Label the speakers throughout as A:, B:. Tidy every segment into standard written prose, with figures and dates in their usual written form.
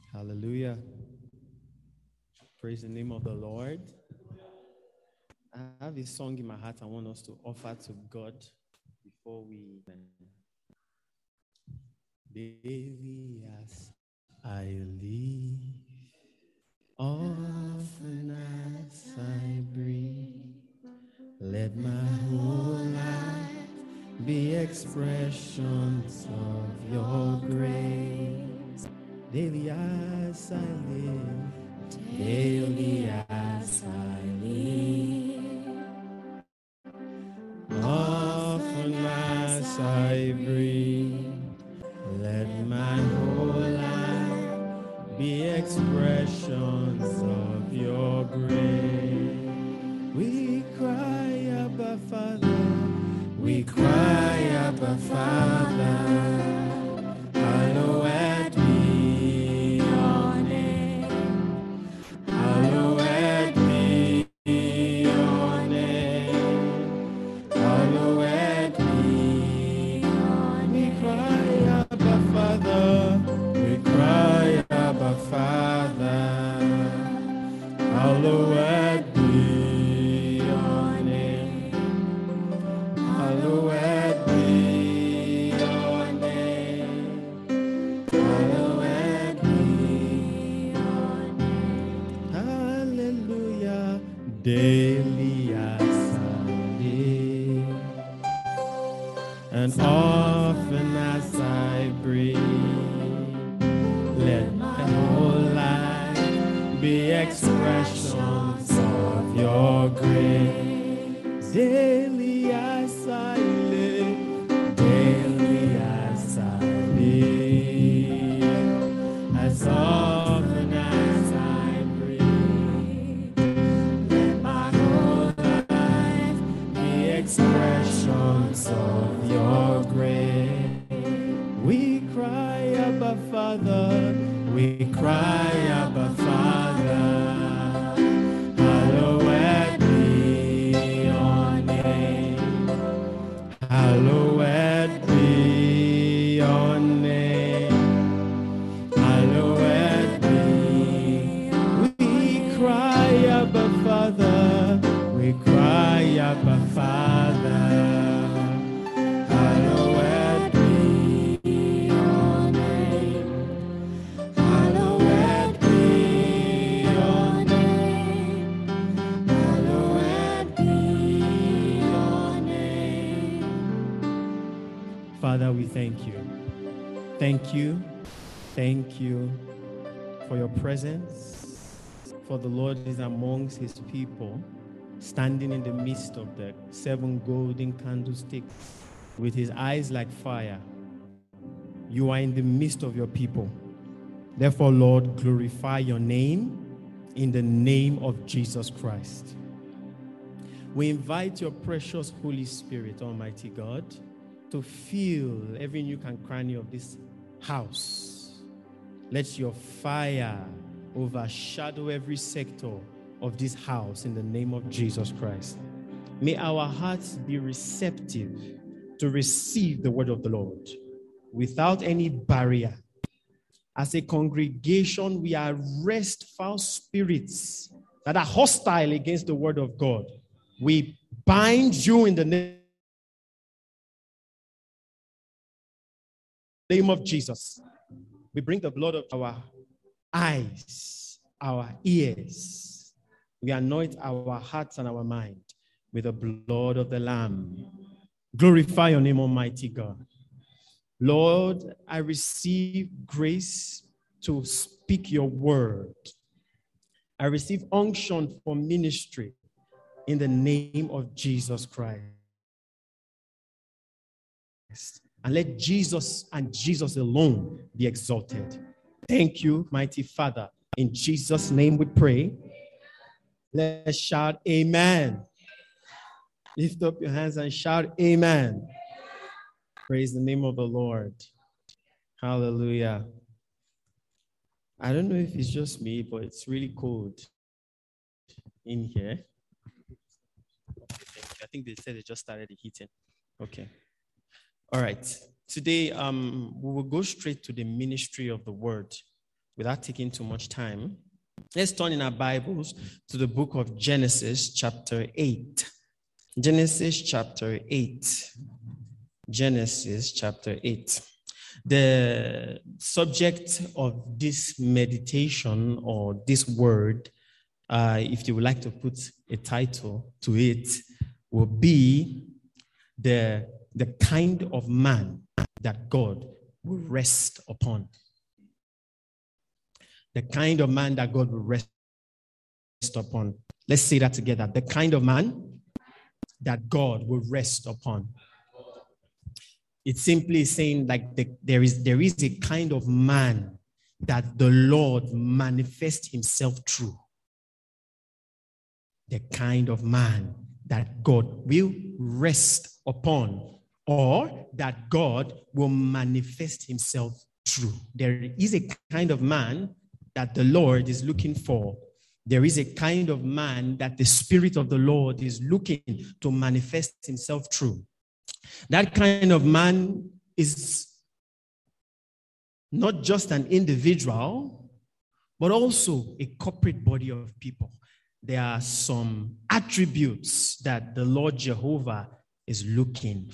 A: Hallelujah. Praise the name of the Lord. I have a song in my heart I want us to offer to God before we daily as I live, often as I breathe, let my whole life be expressions of your grace. Daily as I live, daily as I live, often as I breathe, let my whole life be expressions of your grace. We cry, Abba Father. We cry, Abba Father. Hallowed be your name. Hallowed be your name. Hallowed be your name. We cry, Abba Father. We cry, Abba Father. Hallowed be your name. Hallowed be your name. Hallowed be your name. Hallelujah. Daily as I live, and often as I breathe, let my whole life be expressions of your grace. Daily as I live, daily as I live, as often as I breathe, let my whole life be expressions of your grace. We cry, Abba Father. We cry, Abba Father. Hallowed be your name. Hallowed be your name. Hallowed be. We cry, Abba Father. We cry, Abba Father. Hallowed be your name. Hallowed be your name. Hallowed be your name. Father, we thank you. Thank you. Thank you for your presence. For the Lord is amongst his people, standing in the midst of the 7 golden candlesticks with his eyes like fire. You are in the midst of your people. Therefore, Lord, glorify your name in the name of Jesus Christ. We invite your precious Holy Spirit, Almighty God, to fill every nook and cranny of this house. Let your fire overshadow every sector of this house in the name of Jesus Christ. May our hearts be receptive to receive the word of the Lord without any barrier. As a congregation, we arrest foul spirits that are hostile against the word of God. We bind you in the name of Jesus. We bring the blood of our eyes, our ears. We anoint our hearts and our mind with the blood of the Lamb. Glorify your name, Almighty God. Lord, I receive grace to speak your word. I receive unction for ministry in the name of Jesus Christ. And let Jesus and Jesus alone be exalted. Thank you, mighty Father. In Jesus' name we pray. Let's shout amen. Lift up your hands and shout amen. Praise the name of the Lord. Hallelujah. I don't know if it's just me, but it's really cold in here. I think they said they just started the heating. Okay. All right. Today, we will go straight to the ministry of the word. without taking too much time, let's turn in our Bibles to the book of Genesis, chapter 8. Genesis, chapter 8. Genesis, chapter 8. The subject of this meditation or this word, if you would like to put a title to it, will be the kind of man that God will rest upon. The kind of man that God will rest upon. Let's say that together. The kind of man that God will rest upon. It's simply saying like there is a kind of man that the Lord manifests himself through. The kind of man that God will rest upon, or that God will manifest himself through. There is a kind of man that the Lord is looking for. There is a kind of man that the Spirit of the Lord is looking to manifest himself through. That kind of man is not just an individual, but also a corporate body of people. There are some attributes that the Lord Jehovah is looking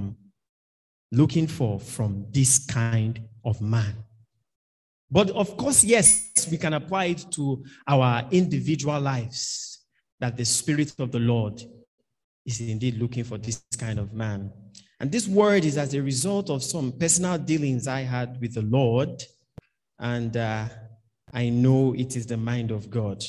A: for from this kind of man. But of course, yes, we can apply it to our individual lives, that the Spirit of the Lord is indeed looking for this kind of man. And this word is as a result of some personal dealings I had with the Lord, and I know it is the mind of God.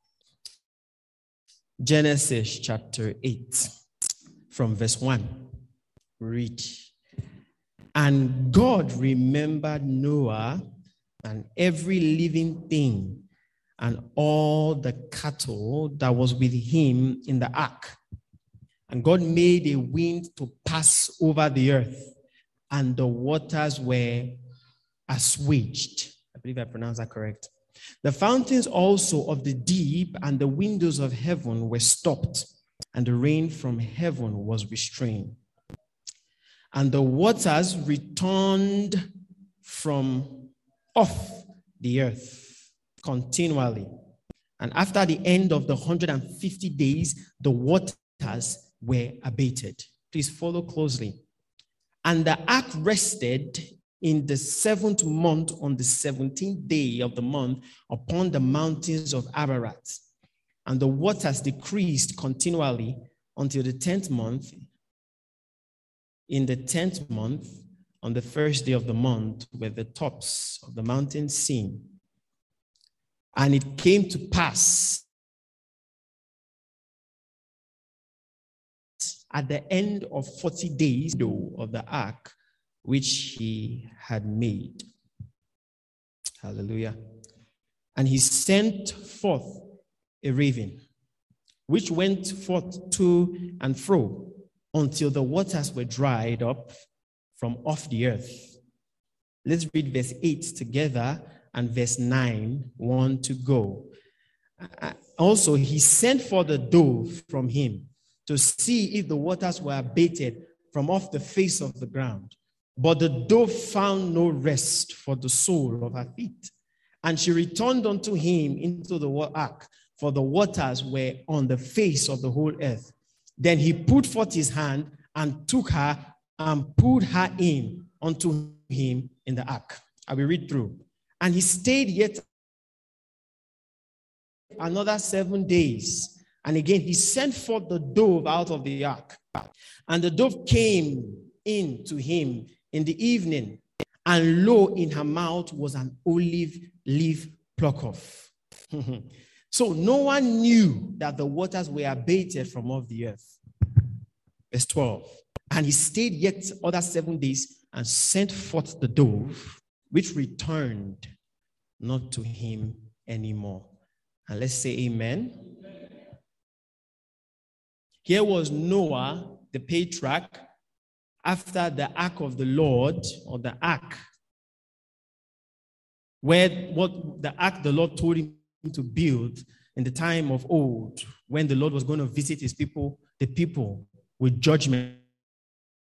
A: Genesis chapter 8, from verse 1, read. And God remembered Noah and every living thing and all the cattle that was with him in the ark. And God made a wind to pass over the earth, and the waters were assuaged. I believe I pronounced that correct. The fountains also of the deep and the windows of heaven were stopped, and the rain from heaven was restrained. And the waters returned from off the earth continually. And after the end of the 150 days, the waters were abated. Please follow closely. And the ark rested in the 7th month on the 17th day of the month upon the mountains of Ararat. And the waters decreased continually until the 10th month. In the 10th month, on the first day of the month, were the tops of the mountains seen. And it came to pass at the end of 40 days of the ark, which he had made. Hallelujah. And he sent forth a raven, which went forth to and fro until the waters were dried up from off the earth. Let's read verse 8 together and verse 9, 1 to go. Also, he sent for the dove from him to see if the waters were abated from off the face of the ground. But the dove found no rest for the sole of her feet. And she returned unto him into the ark, for the waters were on the face of the whole earth. Then he put forth his hand and took her and pulled her in unto him in the ark. I will read through. And he stayed yet another 7 days. And again, he sent forth the dove out of the ark. And the dove came in to him in the evening, and lo, in her mouth was an olive leaf plucked off. So no one knew that the waters were abated from off the earth. Verse 12. And he stayed yet other 7 days and sent forth the dove, which returned not to him anymore. And let's say amen. Here was Noah, the patriarch, after the ark of the Lord, or the ark, where what the ark the Lord told him to build in the time of old, when the Lord was going to visit his people, the people, with judgment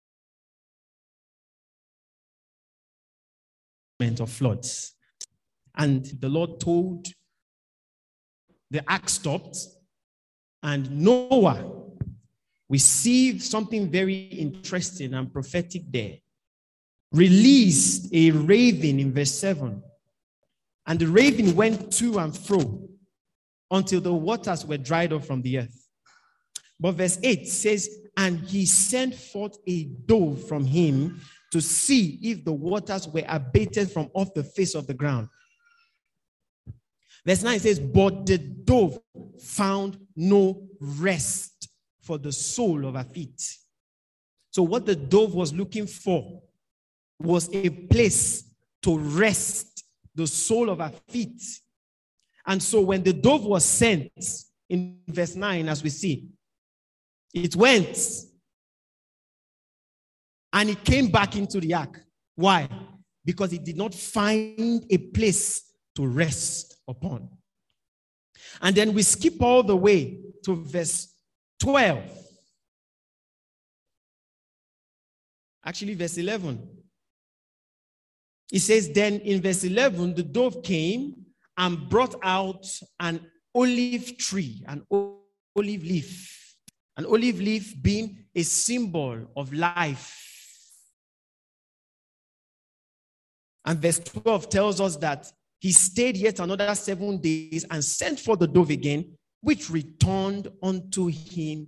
A: of floods. And the Lord told, the ark stopped, and Noah, we see something very interesting and prophetic there. Released a raven in verse 7. And the raven went to and fro until the waters were dried up from the earth. But verse 8 says, and he sent forth a dove from him to see if the waters were abated from off the face of the ground. Verse 9 says, but the dove found no rest for the sole of her feet. So what the dove was looking for was a place to rest the sole of her feet. And so when the dove was sent, in verse 9, as we see, it went and it came back into the ark. Why? Because it did not find a place to rest upon. And then we skip all the way to verse 12. Actually, verse 11. It says, then in verse 11, the dove came and brought out an olive tree, an olive leaf. An olive leaf being a symbol of life. And verse 12 tells us that he stayed yet another 7 days and sent for the dove again, which returned unto him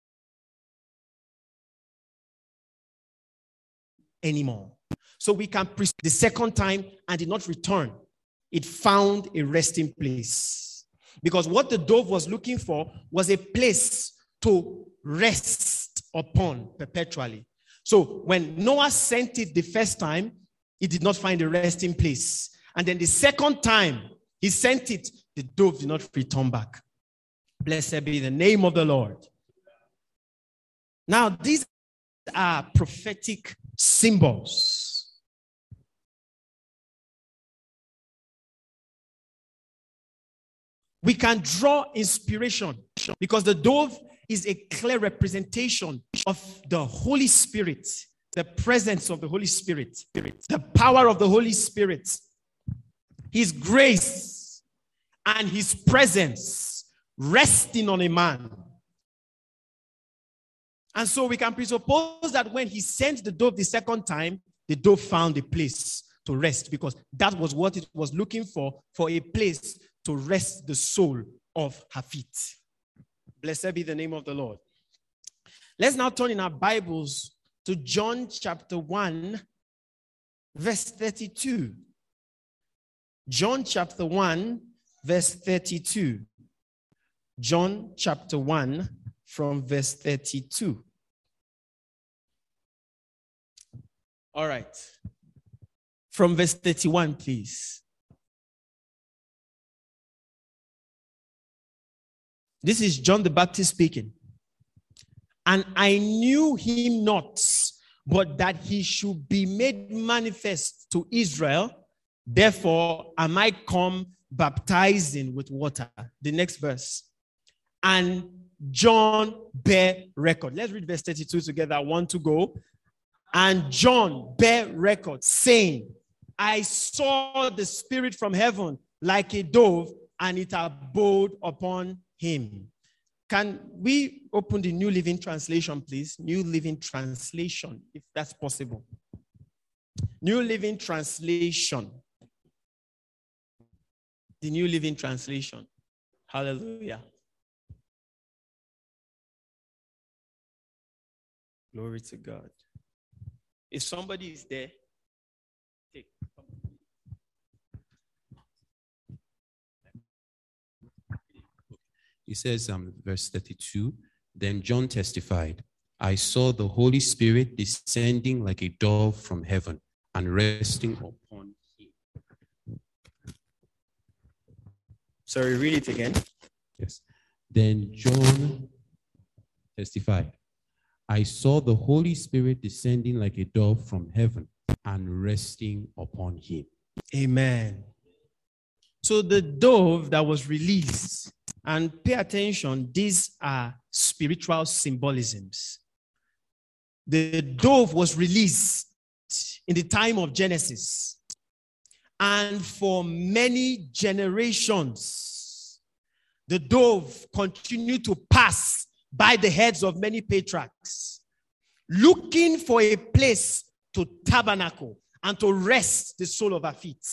A: anymore. So we can preach the second time and did not return. It found a resting place. Because what the dove was looking for was a place to rest upon perpetually. So when Noah sent it the first time, he did not find a resting place. And then the second time he sent it, the dove did not return back. Blessed be the name of the Lord. Now, these are prophetic symbols. We can draw inspiration because the dove is a clear representation of the Holy Spirit, the presence of the Holy Spirit, the power of the Holy Spirit, His grace and His presence resting on a man. And so we can presuppose that when he sent the dove the second time, the dove found a place to rest because that was what it was looking for a place to rest the sole of her feet. Blessed be the name of the Lord. Let's now turn in our Bibles to John chapter 1, verse 32. John chapter 1, verse 32. John chapter 1, from verse 32. All right. From verse 31, please. This is John the Baptist speaking. And I knew him not, but that he should be made manifest to Israel. Therefore, am I come baptizing with water. The next verse. And John bare record. Let's read verse 32 together. 1 to go. And John bare record, saying, I saw the Spirit from heaven like a dove, and it abode upon him. Can we open the New Living Translation, please? New Living Translation, if that's possible. New Living Translation. The New Living Translation. Hallelujah. Glory to God. If somebody is there, take.
B: It says, verse 32, then John testified, I saw the Holy Spirit descending like a dove from heaven and resting upon him.
A: Sorry, read it again.
B: Yes. Then John testified, I saw the Holy Spirit descending like a dove from heaven and resting upon him.
A: Amen. So the dove that was released, and pay attention, these are spiritual symbolisms. The dove was released in the time of Genesis. And for many generations, the dove continued to pass by the heads of many patriarchs, looking for a place to tabernacle and to rest the sole of her feet,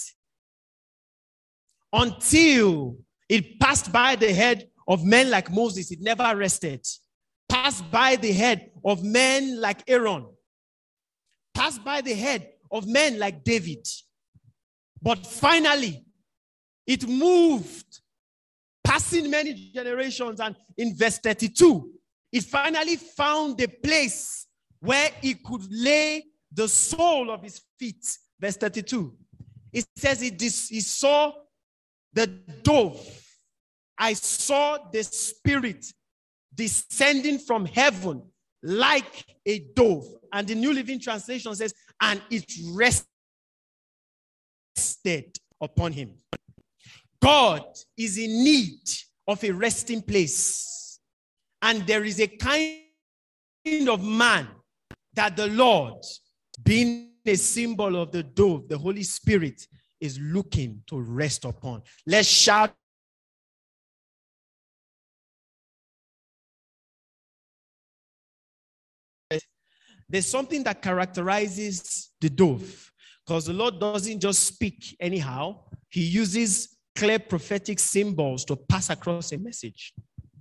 A: until it passed by the head of men like Moses. It never rested. Passed by the head of men like Aaron. Passed by the head of men like David. But finally, it moved, passing many generations, and in verse 32, it finally found a place where it could lay the sole of his feet. Verse 32. It says he saw the dove. I saw the Spirit descending from heaven like a dove. And the New Living Translation says, and it rested upon him. God is in need of a resting place. And there is a kind of man that the Lord, being a symbol of the dove, the Holy Spirit, is looking to rest upon. Let's shout. There's something that characterizes the dove, because the Lord doesn't just speak anyhow. He uses clear prophetic symbols to pass across a message.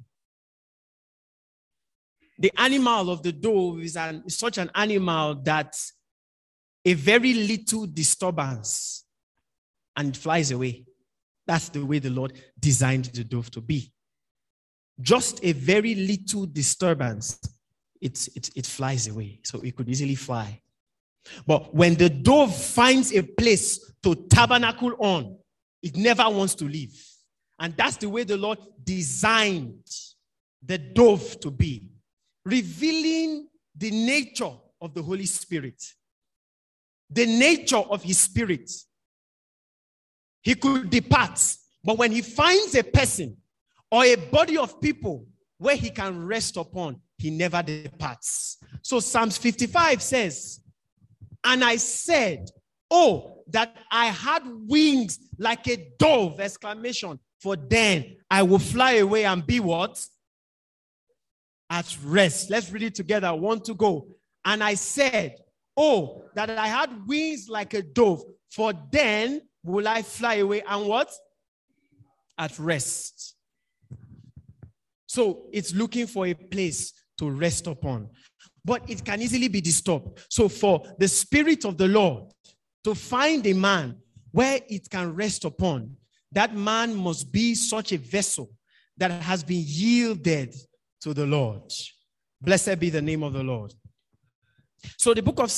A: The animal of the dove is such an animal that a very little disturbance and it flies away. That's the way the Lord designed the dove to be. Just a very little disturbance, it flies away. So it could easily fly. But when the dove finds a place to tabernacle on, it never wants to leave. And that's the way the Lord designed the dove to be, revealing the nature of the Holy Spirit, the nature of his Spirit. He could depart, but when he finds a person or a body of people where he can rest upon, he never departs. So Psalms 55 says, and I said, oh, that I had wings like a dove, exclamation, for then I will fly away and be what? At rest. Let's read it together. 1 to go. And I said, oh, that I had wings like a dove, for then will I fly away and what? At rest. So it's looking for a place to rest upon. But it can easily be disturbed. So for the Spirit of the Lord to find a man where it can rest upon, that man must be such a vessel that has been yielded to the Lord. Blessed be the name of the Lord. So the book of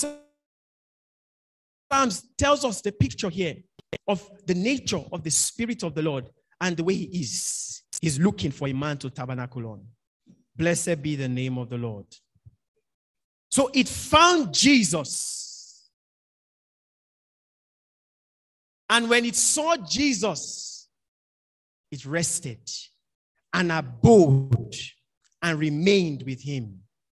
A: Psalms tells us the picture here of the nature of the Spirit of the Lord and the way he is. He's looking for a man to tabernacle on. Blessed be the name of the Lord. So it found Jesus. And when it saw Jesus, it rested and abode and remained with him.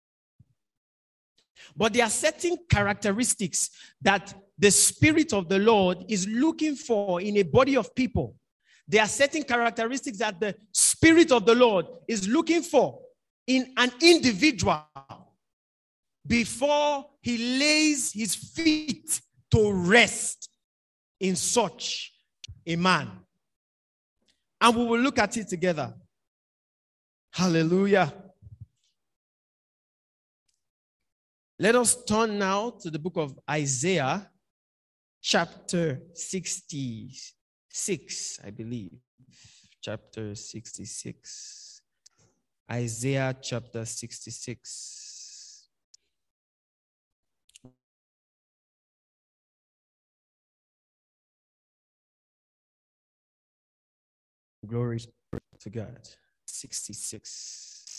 A: But there are certain characteristics that the Spirit of the Lord is looking for in a body of people. There are certain characteristics that the Spirit of the Lord is looking for in an individual before he lays his feet to rest in such a man. And we will look at it together. Hallelujah. Let us turn now to the book of Isaiah, chapter 66, I believe. Chapter 66. Isaiah chapter 66. Glory to God. 66.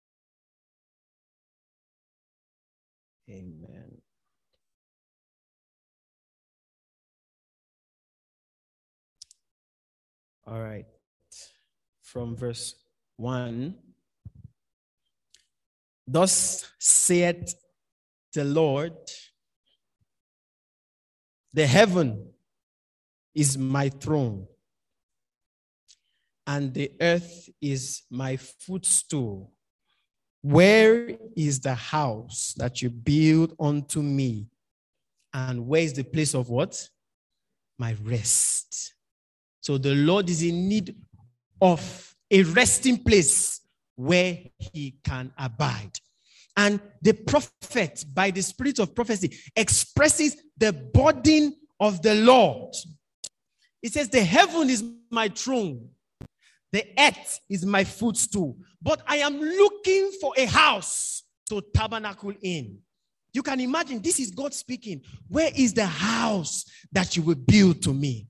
A: Amen. All right. From verse 1. Thus saith the Lord, the heaven is my throne, and the earth is my footstool. Where is the house that you build unto me? And where is the place of what? My rest. So the Lord is in need of a resting place where he can abide. And the prophet, by the spirit of prophecy, expresses the burden of the Lord. It says, the heaven is my throne. The earth is my footstool. But I am looking for a house to tabernacle in. You can imagine, this is God speaking. Where is the house that you will build to me?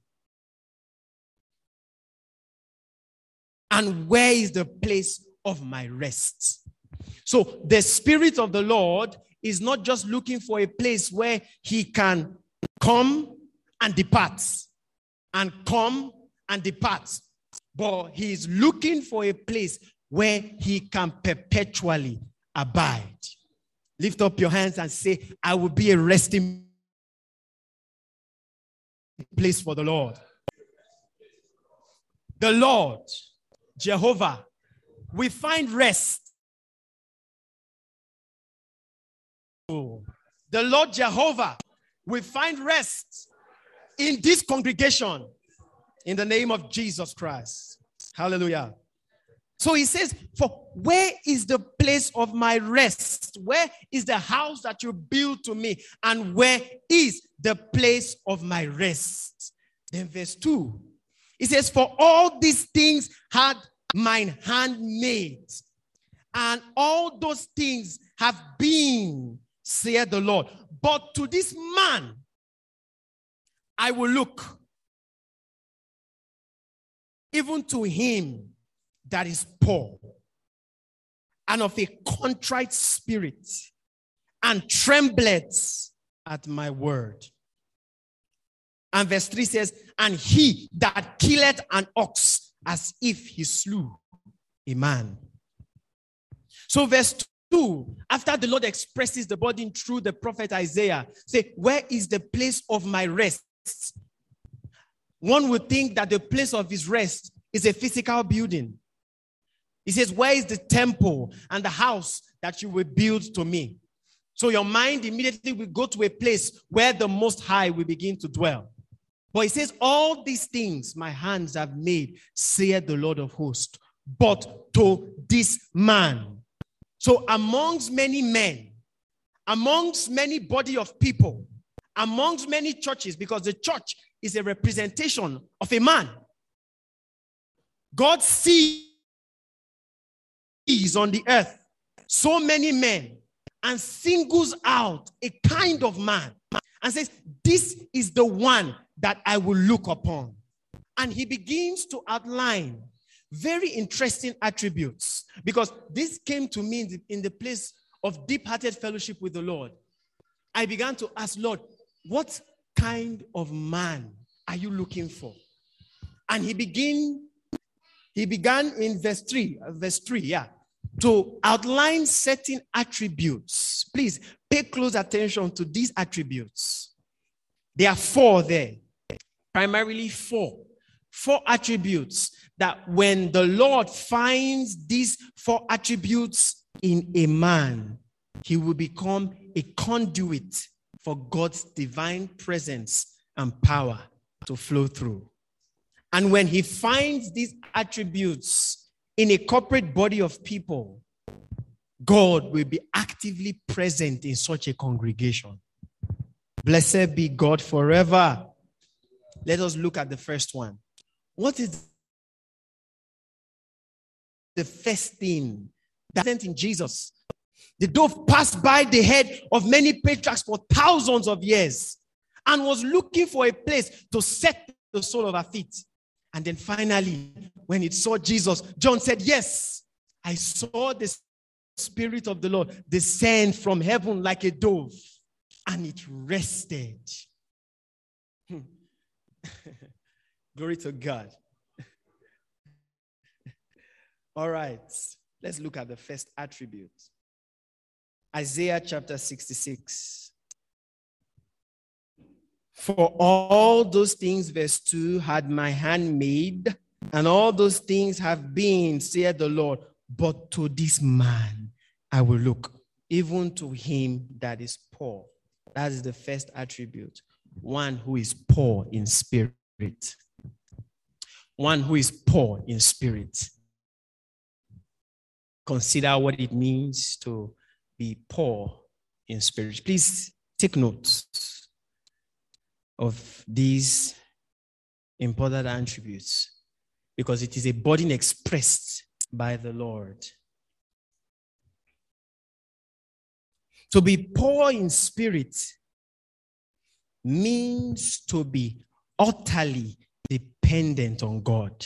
A: And where is the place of my rest? So the Spirit of the Lord is not just looking for a place where he can come and depart, and come and depart. But he is looking for a place where he can perpetually abide. Lift up your hands and say, I will be a resting place for the Lord. The Lord, Jehovah, we find rest. The Lord Jehovah, we find rest in this congregation. In the name of Jesus Christ. Hallelujah. So he says, for where is the place of my rest? Where is the house that you build to me? And where is the place of my rest? Then verse 2, it says, for all these things had mine hand made, and all those things have been, saith the Lord. But to this man I will look, even to him that is poor and of a contrite spirit, and trembleth at my word. And verse 3 says, and he that killeth an ox as if he slew a man. So verse 2, after the Lord expresses the burden through the prophet Isaiah, say, where is the place of my rest? One would think that the place of his rest is a physical building. He says, where is the temple and the house that you will build to me? So your mind immediately will go to a place where the Most High will begin to dwell. But he says, all these things my hands have made, saith the Lord of hosts, but to this man. So amongst many men, amongst many body of people, amongst many churches, because the church is a representation of a man. God sees on the earth so many men and singles out a kind of man and says, this is the one that I will look upon. And he begins to outline very interesting attributes, because this came to me in the place of deep-hearted fellowship with the Lord. I began to ask, Lord, what kind of man are you looking for? And he began in verse 3, to outline certain attributes. Please pay close attention to these attributes. There are 4 there, primarily 4 attributes that when the Lord finds these 4 attributes in a man, he will become a conduit for God's divine presence and power to flow through. And when he finds these attributes in a corporate body of people, God will be actively present in such a congregation. Blessed be God forever. Let us look at the first one. What is the first thing that is in Jesus? The dove passed by the head of many patriarchs for thousands of years and was looking for a place to set the sole of her feet. And then finally, when it saw Jesus, John said, yes, I saw the Spirit of the Lord descend from heaven like a dove, and it rested. Glory to God. All right, let's look at the first attribute. Isaiah chapter 66. For all those things, verse 2, had my hand made, and all those things have been, saith the Lord. But to this man I will look, even to him that is poor. That is the first attribute. One who is poor in spirit. One who is poor in spirit. Consider what it means to be poor in spirit. Please take notes of these important attributes, because it is a burden expressed by the Lord. To be poor in spirit means to be utterly dependent on God.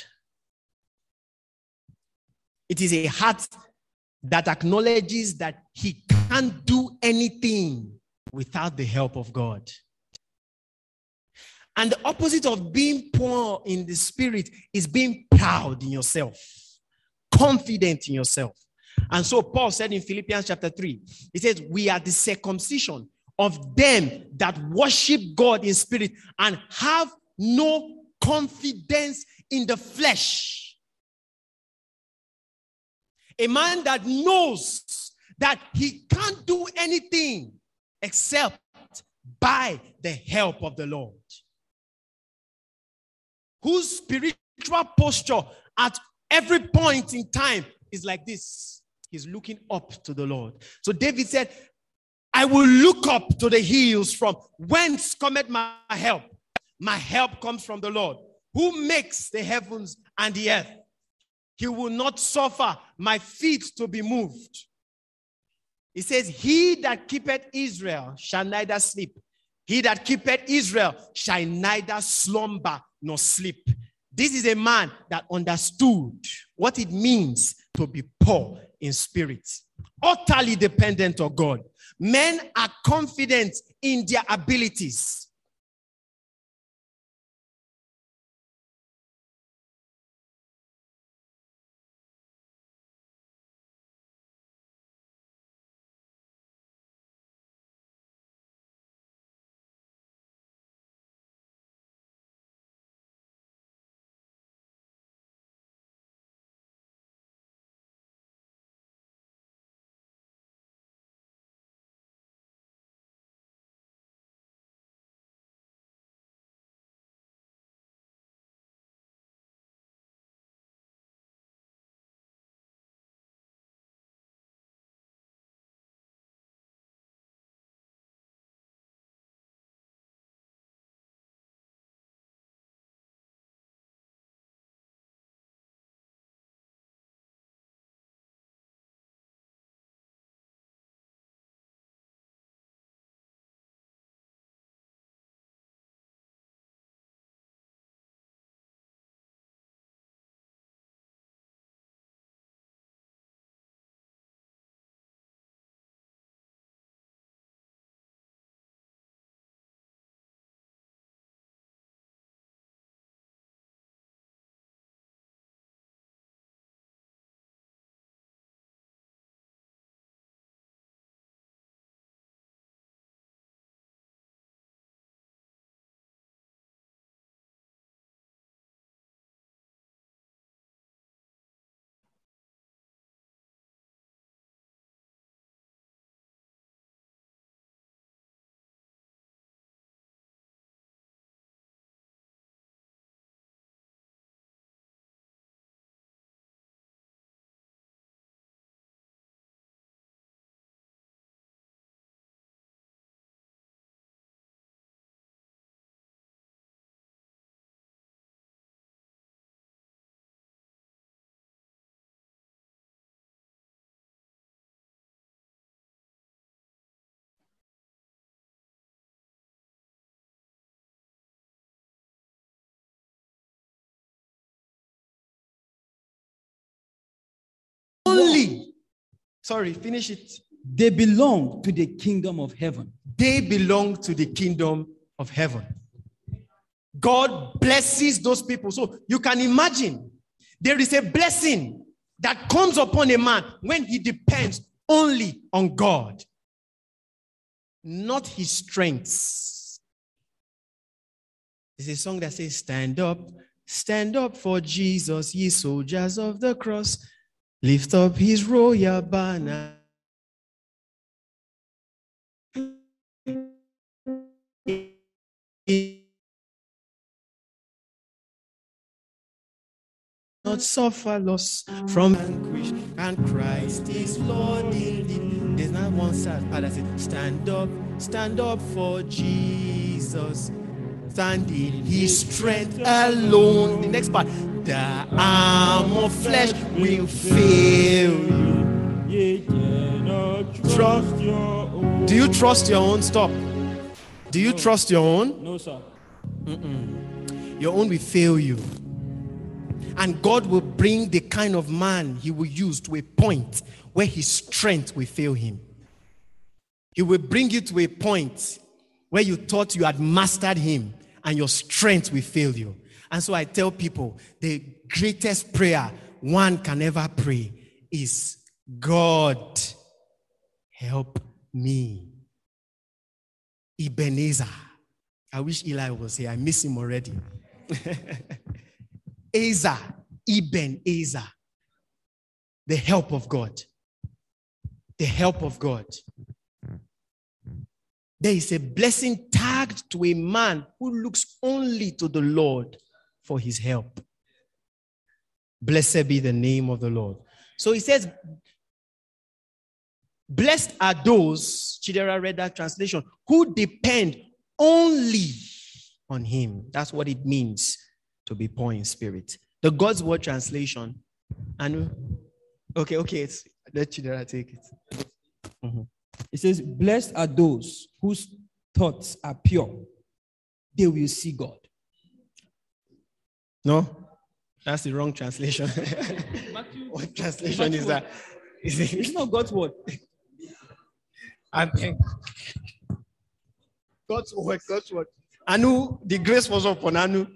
A: It is a heart that acknowledges that he can't do anything without the help of God. And the opposite of being poor in the spirit is being proud in yourself, confident in yourself. And so Paul said in Philippians chapter 3, he says, we are the circumcision of them that worship God in spirit and have no confidence in the flesh. A man that knows that he can't do anything except by the help of the Lord. Whose spiritual posture at every point in time is like this. He's looking up to the Lord. So David said, I will look up to the hills from whence cometh my help. My help comes from the Lord, who makes the heavens and the earth. He will not suffer my feet to be moved. He says, he that keepeth Israel shall neither sleep. He that keepeth Israel shall neither slumber nor sleep. This is a man that understood what it means to be poor in spirit, utterly dependent on God. Men are confident in their abilities. Finish it.
C: They belong to the kingdom of heaven.
A: They belong to the kingdom of heaven. God blesses those people. So you can imagine there is a blessing that comes upon a man when he depends only on God, not his strengths, It's a song that says, stand up for Jesus, ye soldiers of the cross. Lift up his royal banner. Not suffer loss from anguish, and Christ is Lord indeed. There's not one sad part that says, stand up for Jesus. Stand in his strength alone. The next part, the arm of flesh will fail you. Trust your own. Do you trust your own? Stop. Do you trust your own?
C: No, sir.
A: Your own will fail you. And God will bring the kind of man he will use to a point where his strength will fail him. He will bring you to a point where you thought you had mastered him and your strength will fail you. And so I tell people, the greatest prayer one can ever pray is, God, help me. Ebenezer. I wish Eli was here. I miss him already. Ezer, Ebenezer. The help of God. The help of God. There is a blessing tagged to a man who looks only to the Lord for his help. Blessed be the name of the Lord. So he says, blessed are those, Chidera read that translation, who depend only on him. That's what it means to be poor in spirit. The God's Word translation, and okay, let Chidera take it. Mm-hmm.
C: It says, blessed are those whose thoughts are pure. They will see God.
A: No, that's the wrong translation. What translation is that?
C: It's not God's word.
A: God's word. Anu, the grace was upon Anu.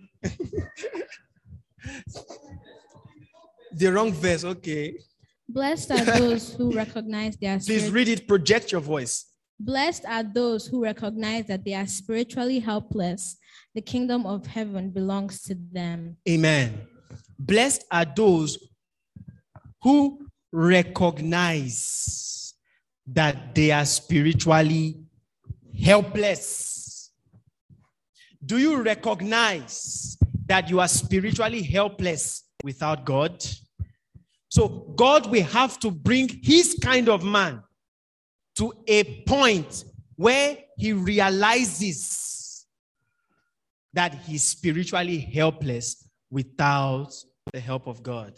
A: The wrong verse, okay.
D: Blessed are those who recognize their spirit.
A: Please read it, project your voice.
D: Blessed are those who recognize that they are spiritually helpless. The kingdom of heaven belongs to them.
A: Amen. Blessed are those who recognize that they are spiritually helpless. Do you recognize that you are spiritually helpless without God? So God will have to bring his kind of man to a point where he realizes that he's spiritually helpless without the help of God.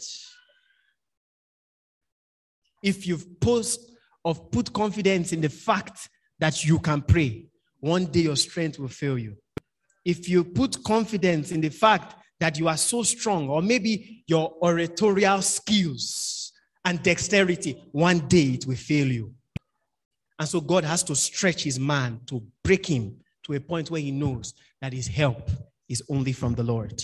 A: If you've put confidence in the fact that you can pray, one day your strength will fail you. If you put confidence in the fact that you are so strong, or maybe your oratorial skills and dexterity, one day it will fail you. And so God has to stretch his man to break him to a point where he knows that his help is only from the Lord.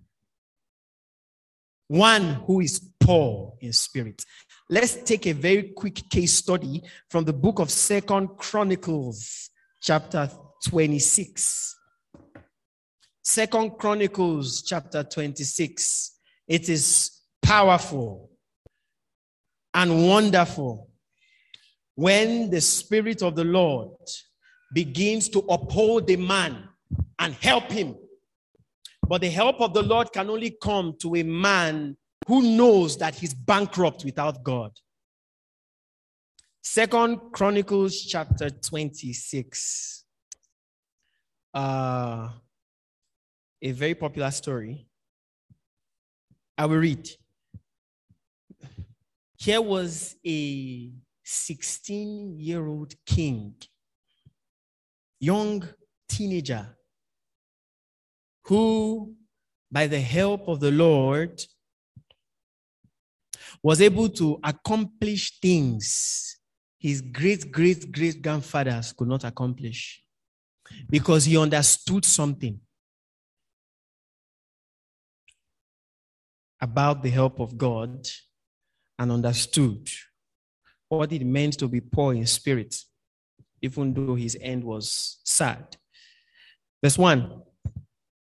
A: One who is poor in spirit. Let's take a very quick case study from the book of 2 Chronicles, chapter 26. 2 Chronicles, chapter 26. It is powerful and wonderful when the Spirit of the Lord begins to uphold a man and help him. But the help of the Lord can only come to a man who knows that he's bankrupt without God. 2 Chronicles chapter 26. A very popular story. I will read. Here was a 16-year-old king, young teenager, who, by the help of the Lord, was able to accomplish things his great-great-great-grandfathers could not accomplish, because he understood something about the help of God and understood what it meant to be poor in spirit, even though his end was sad. Verse 1.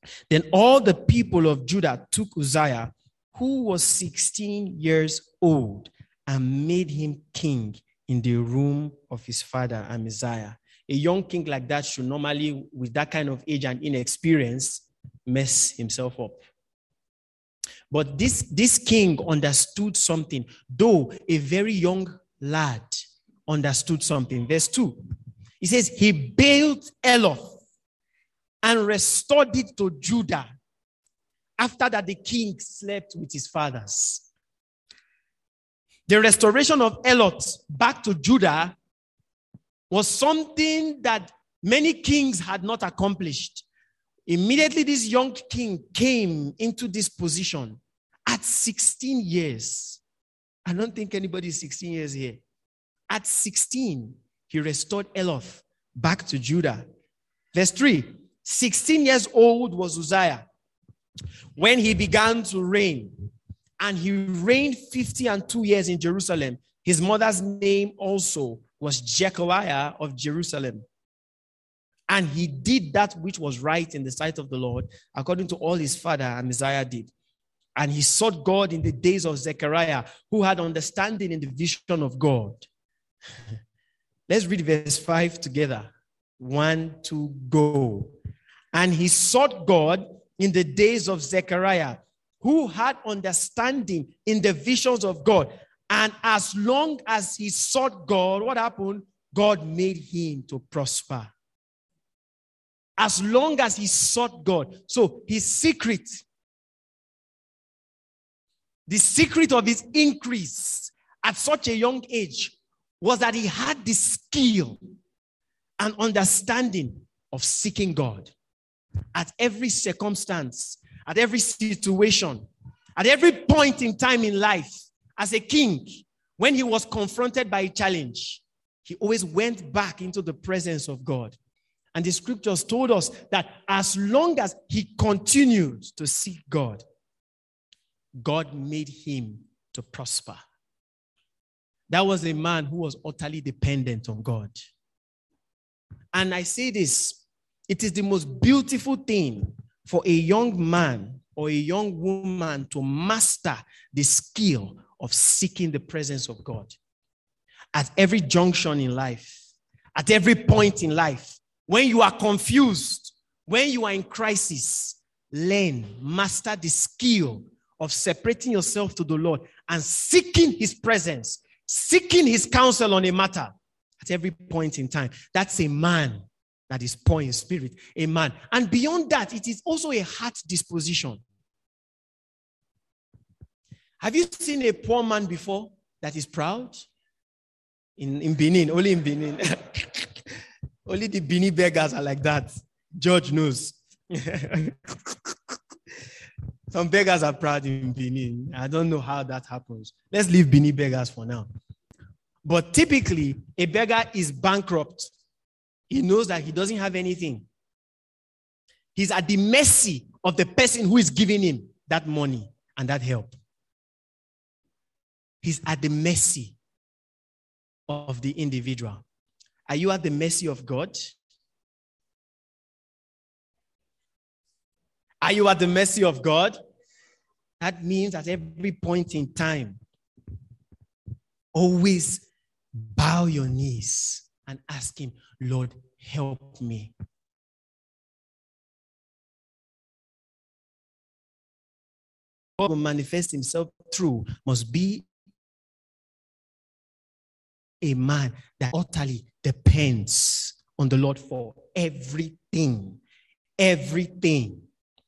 A: Then all the people of Judah took Uzziah, who was 16 years old, and made him king in the room of his father Amaziah. A young king like that should normally, with that kind of age and inexperience, mess himself up. But this king understood something, though a very young lad understood something. Verse 2, he says, he built Eloth and restored it to Judah after that the king slept with his fathers. The restoration of Eloth back to Judah was something that many kings had not accomplished. Immediately, this young king came into this position at 16 years. I don't think anybody is 16 years here. At 16, he restored Eloth back to Judah. Verse 3, 16 years old was Uzziah when he began to reign. And he reigned 52 years in Jerusalem. His mother's name also was Jecoliah of Jerusalem. And he did that which was right in the sight of the Lord, according to all his father Amaziah did. And he sought God in the days of Zechariah, who had understanding in the vision of God. Let's read verse 5 together. 1, 2, go. And he sought God in the days of Zechariah, who had understanding in the visions of God. And as long as he sought God, what happened? God made him to prosper. As long as he sought God. So his secret, the secret of his increase at such a young age was that he had the skill and understanding of seeking God at every circumstance, at every situation, at every point in time in life. As a king, when he was confronted by a challenge, he always went back into the presence of God. And the scriptures told us that as long as he continued to seek God, God made him to prosper. That was a man who was utterly dependent on God. And I say this, it is the most beautiful thing for a young man or a young woman to master the skill of seeking the presence of God. At every junction in life, at every point in life, when you are confused, when you are in crisis, learn, master the skill of separating yourself to the Lord and seeking his presence, seeking his counsel on a matter at every point in time. That's a man that is poor in spirit, a man. And beyond that, it is also a heart disposition. Have you seen a poor man before that is proud? In Benin, only in Benin. Only the Benin beggars are like that. George knows. Some beggars are proud in Benin. I don't know how that happens. Let's leave Benin beggars for now. But typically, a beggar is bankrupt. He knows that he doesn't have anything. He's at the mercy of the person who is giving him that money and that help. He's at the mercy of the individual. Are you at the mercy of God? Are you at the mercy of God? That means at every point in time, always bow your knees and ask him, Lord, help me. God will manifest himself through must be a man that utterly depends on the Lord for everything. Everything.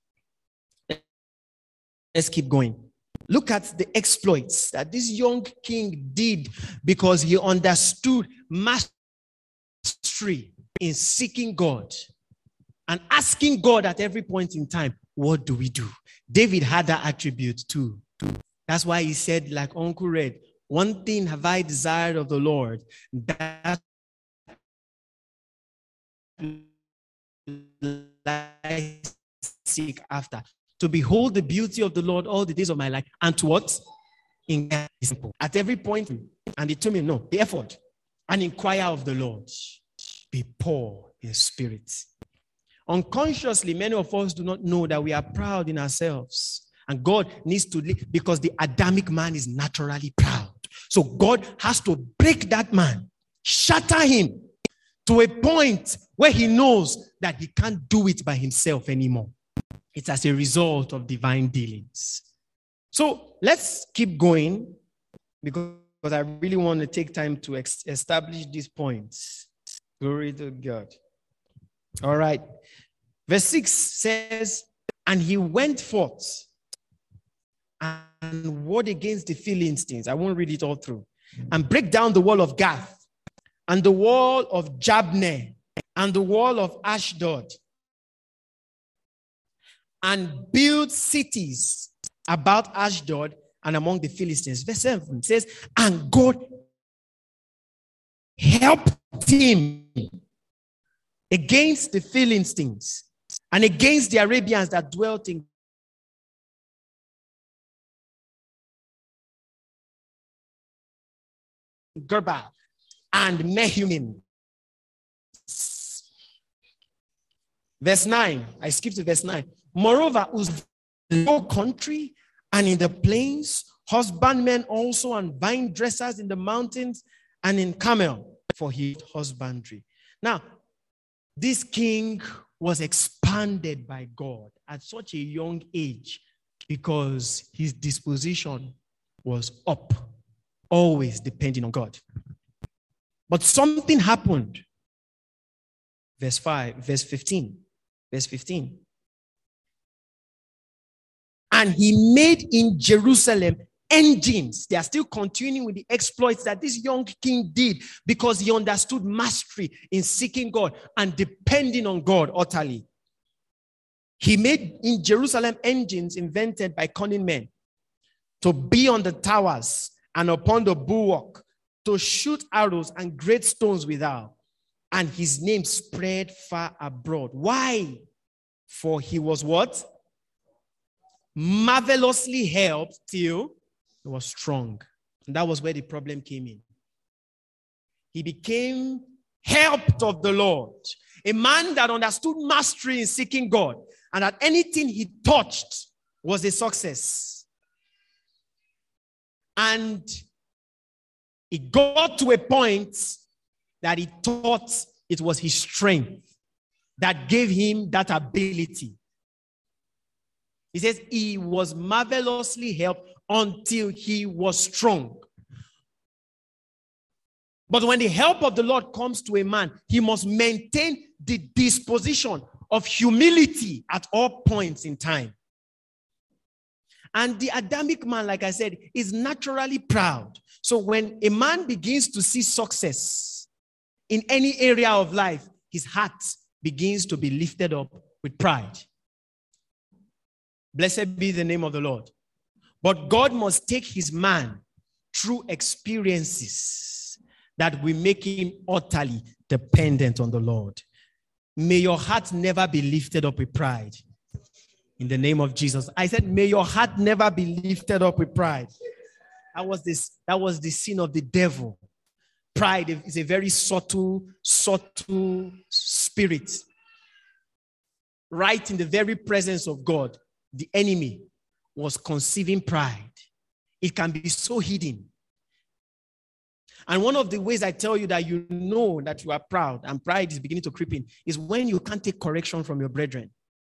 A: Let's keep going. Look at the exploits that this young king did because he understood mastery in seeking God and asking God at every point in time, what do we do? David had that attribute too. That's why he said, like Uncle read, one thing have I desired of the Lord, that I seek after, to behold the beauty of the Lord all the days of my life, and to what? At every point, and he told me, no, the effort, and inquire of the Lord. Be poor in spirit. Unconsciously, many of us do not know that we are proud in ourselves. And God needs to live because the Adamic man is naturally proud. So God has to break that man, shatter him to a point where he knows that he can't do it by himself anymore. It's as a result of divine dealings. So let's keep going because I really want to take time to establish these points. Glory to God. All right. Verse 6 says, and he went forth and warred against the Philistines. I won't read it all through. And break down the wall of Gath, and the wall of Jabneh, and the wall of Ashdod, and build cities about Ashdod and among the Philistines. Verse 7 says, and God helped him against the Philistines and against the Arabians that dwelt in Gerba and Mehumim. Verse 9, I skipped to verse 9. Moreover, was the low country and in the plains, husbandmen also and vine dressers in the mountains and in Carmel for his husbandry. Now, this king was expanded by God at such a young age because his disposition was up, always depending on God. But something happened. Verse 15. And he made in Jerusalem engines. They are still continuing with the exploits that this young king did because he understood mastery in seeking God and depending on God utterly. He made in Jerusalem engines invented by cunning men to be on the towers and upon the bulwark, to shoot arrows and great stones without. And his name spread far abroad. Why? For he was what? Marvelously helped till he was strong. And that was where the problem came in. He became helped of the Lord. A man that understood mastery in seeking God. And that anything he touched was a success. And it got to a point that he thought it was his strength that gave him that ability. He says he was marvelously helped until he was strong. But when the help of the Lord comes to a man, he must maintain the disposition of humility at all points in time. And the Adamic man, like I said, is naturally proud. So when a man begins to see success in any area of life, his heart begins to be lifted up with pride. Blessed be the name of the Lord. But God must take his man through experiences that will make him utterly dependent on the Lord. May your heart never be lifted up with pride. In the name of Jesus. I said, may your heart never be lifted up with pride. That was the sin of the devil. Pride is a very subtle spirit. Right in the very presence of God, the enemy was conceiving pride. It can be so hidden. And one of the ways I tell you that you know that you are proud and pride is beginning to creep in is when you can't take correction from your brethren.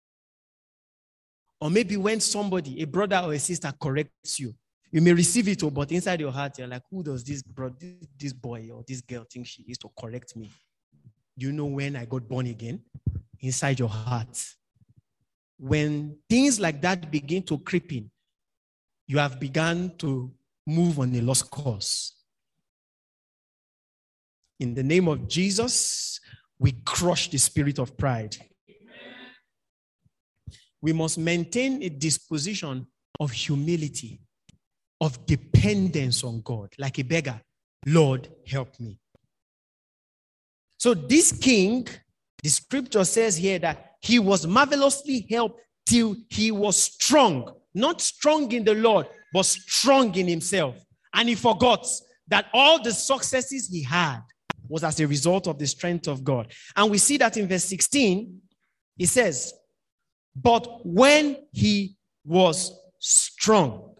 A: Or maybe when somebody, a brother or a sister corrects you, you may receive it, but inside your heart, you're like, who does this boy or this girl think she is to correct me? Do you know when I got born again? Inside your heart. When things like that begin to creep in, you have begun to move on a lost course. In the name of Jesus, we crush the spirit of pride. We must maintain a disposition of humility, of dependence on God, like a beggar. Lord, help me. So this king, the scripture says here that he was marvelously helped till he was strong. Not strong in the Lord, but strong in himself. And he forgot that all the successes he had was as a result of the strength of God. And we see that in verse 16, He says, but when he was strong,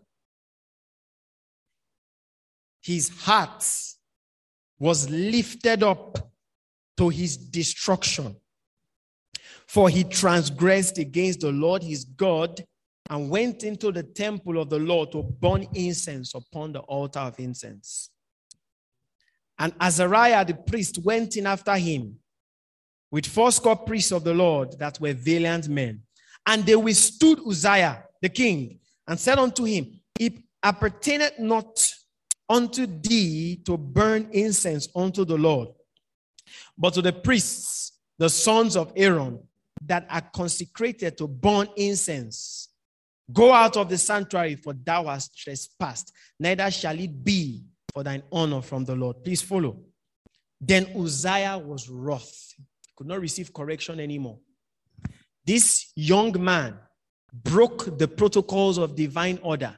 A: his heart was lifted up to his destruction. For he transgressed against the Lord his God and went into the temple of the Lord to burn incense upon the altar of incense. And Azariah the priest went in after him with 80 priests of the Lord that were valiant men. And they withstood Uzziah the king and said unto him, it appertaineth not unto thee to burn incense unto the Lord, but to the priests, the sons of Aaron, that are consecrated to burn incense. Go out of the sanctuary, for thou hast trespassed, neither shall it be for thine honor from the Lord. Please follow. Then Uzziah was wroth. He could not receive correction anymore. This young man broke the protocols of divine order.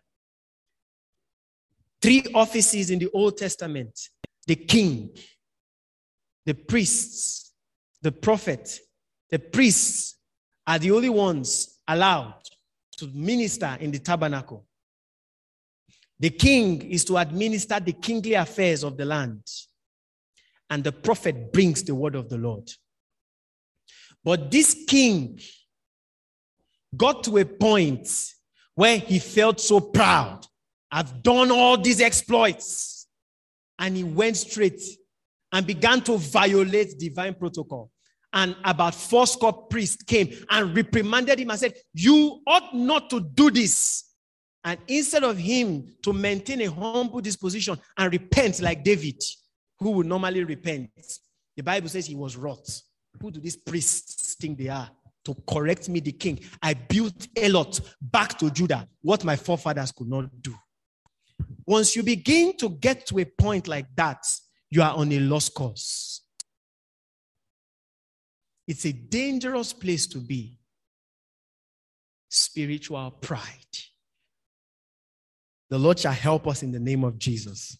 A: 3 offices in the Old Testament: the king, the priests, the prophet. The priests are the only ones allowed to minister in the tabernacle. The king is to administer the kingly affairs of the land. And the prophet brings the word of the Lord. But this king got to a point where he felt so proud. I've done all these exploits. And he went straight and began to violate divine protocol. And about 80 priests came and reprimanded him and said, you ought not to do this. And instead of him to maintain a humble disposition and repent like David, who would normally repent, the Bible says he was wroth. Who do these priests think they are to correct me, the king? I built Elot back to Judah, what my forefathers could not do. Once you begin to get to a point like that, you are on a lost course. It's a dangerous place to be. Spiritual pride. The Lord shall help us in the name of Jesus.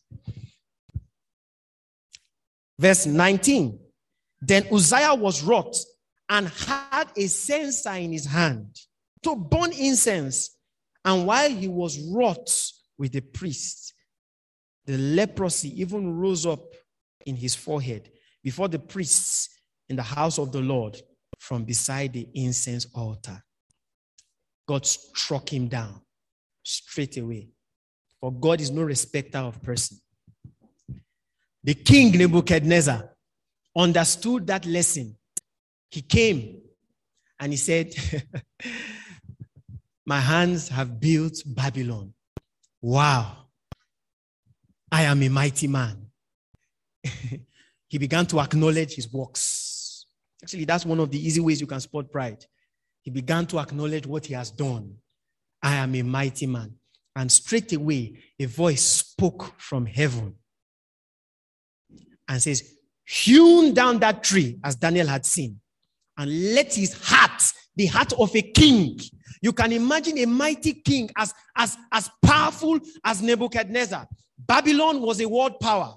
A: Verse 19. Then Uzziah was wroth and had a censer in his hand to burn incense. And while he was wroth with the priests, the leprosy even rose up in his forehead before the priests in the house of the Lord from beside the incense altar. God struck him down straight away. For God is no respecter of person. The king Nebuchadnezzar understood that lesson. He came and he said, my hands have built Babylon. Wow. I am a mighty man. He began to acknowledge his works. Actually, that's one of the easy ways you can spot pride. He began to acknowledge what he has done. I am a mighty man. And straight away, a voice spoke from heaven and says, hewn down that tree, as Daniel had seen, and let his heart, the heart of a king. You can imagine a mighty king as powerful as Nebuchadnezzar. Babylon was a world power.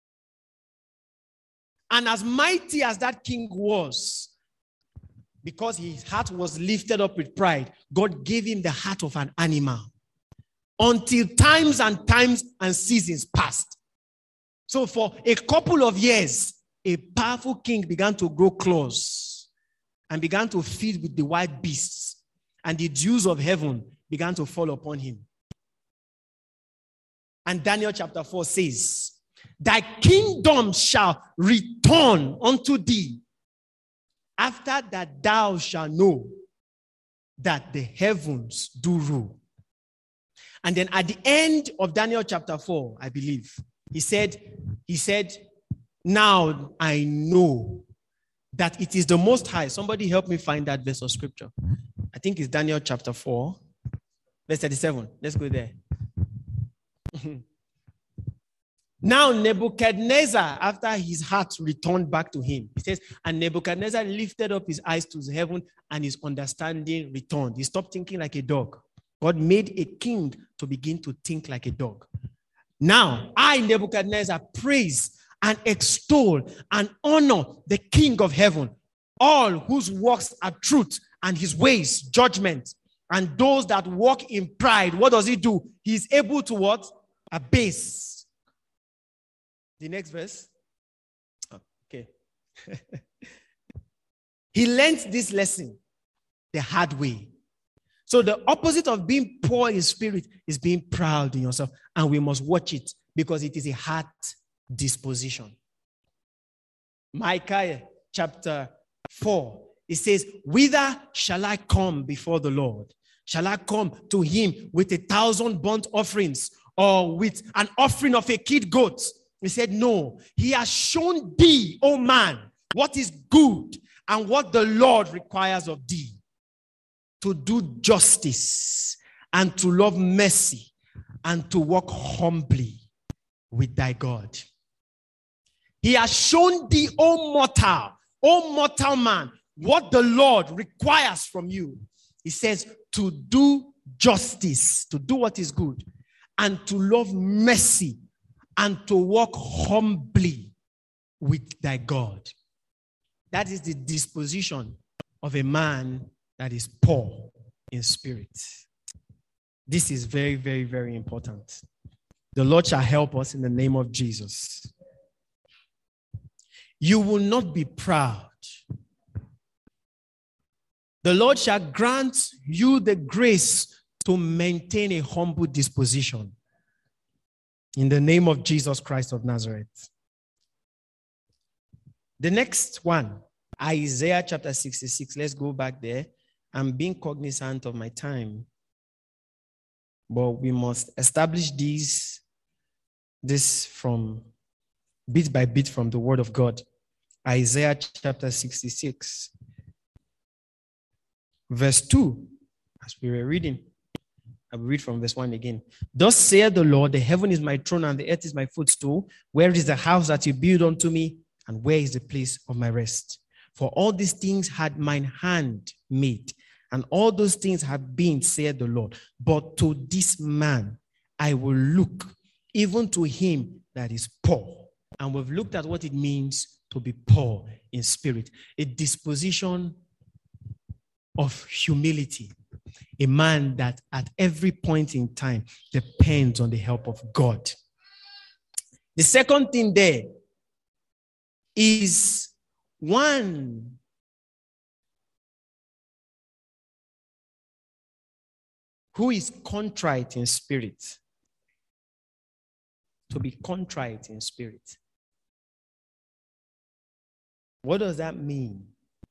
A: And as mighty as that king was, because his heart was lifted up with pride, God gave him the heart of an animal until times and seasons passed. So for a couple of years, a powerful king began to grow close and began to feed with the wild beasts, and the dews of heaven began to fall upon him. And Daniel chapter 4 says, thy kingdom shall return unto thee, after that thou shalt know that the heavens do rule. And then at the end of Daniel chapter 4, I believe, he said, now I know that it is the Most High. Somebody help me find that verse of scripture. I think it's Daniel chapter 4, verse 37. Let's go there. Now Nebuchadnezzar, after his heart returned back to him, he says, and Nebuchadnezzar lifted up his eyes to heaven and his understanding returned. He stopped thinking like a dog. God made a king to begin to think like a dog. Now, I, Nebuchadnezzar, praise and extol and honor the King of heaven, all whose works are truth and his ways judgment. And those that walk in pride, what does he do? He is able to what? Abase. The next verse. Okay. He learned this lesson the hard way. So the opposite of being poor in spirit is being proud in yourself. And we must watch it because it is a heart disposition. Micah chapter 4, it says, whither shall I come before the Lord? Shall I come to him with 1,000 burnt offerings or with an offering of a kid goat? He said, no. He has shown thee, O man, what is good and what the Lord requires of thee, to do justice and to love mercy and to walk humbly with thy God. He has shown thee, O mortal man, what the Lord requires from you. He says to do justice, to do what is good, and to love mercy, and to walk humbly with thy God. That is the disposition of a man that is poor in spirit. This is very, very, very important. The Lord shall help us in the name of Jesus. You will not be proud. The Lord shall grant you the grace to maintain a humble disposition. In the name of Jesus Christ of Nazareth. The next one, Isaiah chapter 66. Let's go back there. I'm being cognizant of my time. But we must establish this from bit by bit from the word of God. Isaiah chapter 66. Verse 2, as we were reading. I will read from verse 1 again. Thus saith the Lord, the heaven is my throne and the earth is my footstool. Where is the house that you build unto me? And where is the place of my rest? For all these things had mine hand made, and all those things have been, saith the Lord. But to this man I will look, even to him that is poor. And we've looked at what it means to be poor in spirit. A disposition of humility. A man that at every point in time depends on the help of God. The second thing there is one who is contrite in spirit. To be contrite in spirit. What does that mean?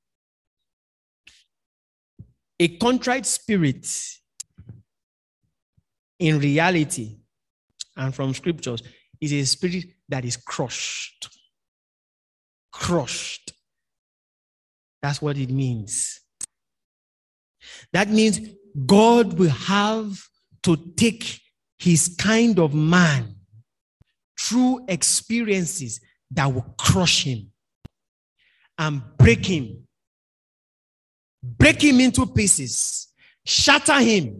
A: A contrite spirit, in reality, and from scriptures, is a spirit that is crushed. Crushed. That's what it means. That means God will have to take his kind of man through experiences that will crush him and break him. Break him into pieces. Shatter him.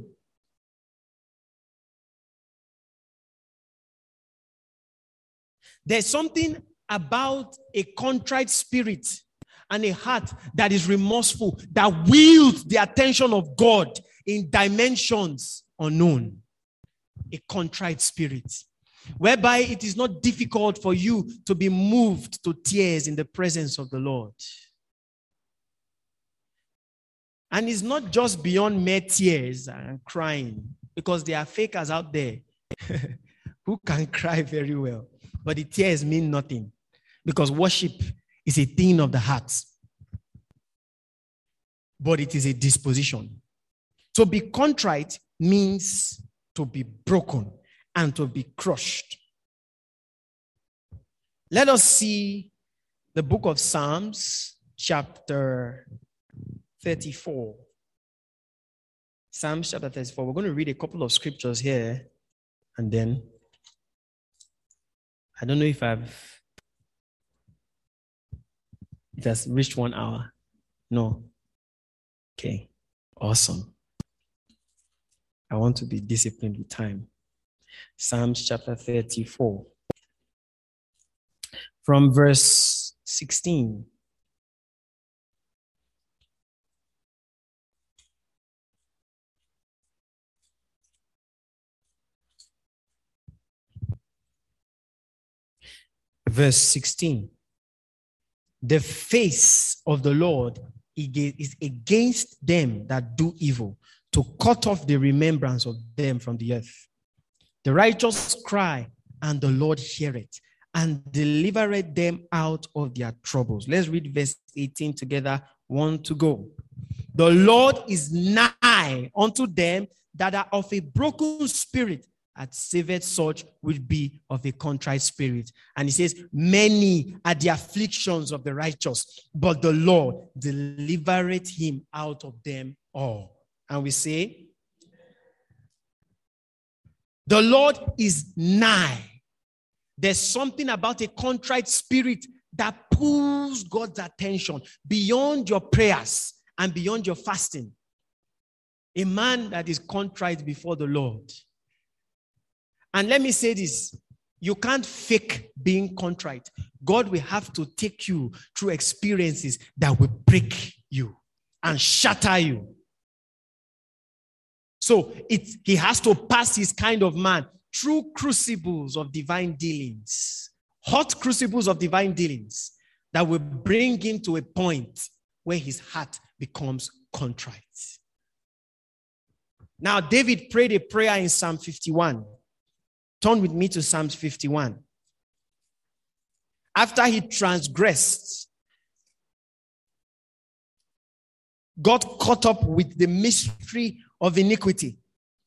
A: There's something about a contrite spirit and a heart that is remorseful, that wields the attention of God in dimensions unknown. A contrite spirit, whereby it is not difficult for you to be moved to tears in the presence of the Lord. And it's not just beyond mere tears and crying, because there are fakers out there who can cry very well. But the tears mean nothing, because worship is a thing of the heart. But it is a disposition. To be contrite means to be broken and to be crushed. Let us see the book of Psalms, chapter 34. Psalms chapter 34. We're going to read a couple of scriptures here, and then I don't know if it has reached 1 hour. No. Okay. Awesome. I want to be disciplined with time. Psalms chapter 34. From verse 16. Verse 16. The face of the Lord is against them that do evil, to cut off the remembrance of them from the earth. The righteous cry, and the Lord heareth, and delivereth them out of their troubles. Let's read verse 18 together. 1 to go. The Lord is nigh unto them that are of a broken spirit, and saveth such which be of a contrite spirit. And he says, many are the afflictions of the righteous, but the Lord delivereth him out of them all. And we say, the Lord is nigh. There's something about a contrite spirit that pulls God's attention beyond your prayers and beyond your fasting. A man that is contrite before the Lord. And let me say this, you can't fake being contrite. God will have to take you through experiences that will break you and shatter you. So he has to pass his kind of man through crucibles of divine dealings, hot crucibles of divine dealings that will bring him to a point where his heart becomes contrite. Now, David prayed a prayer in Psalm 51. Turn with me to Psalm 51. After he transgressed, got caught up with the mystery of iniquity.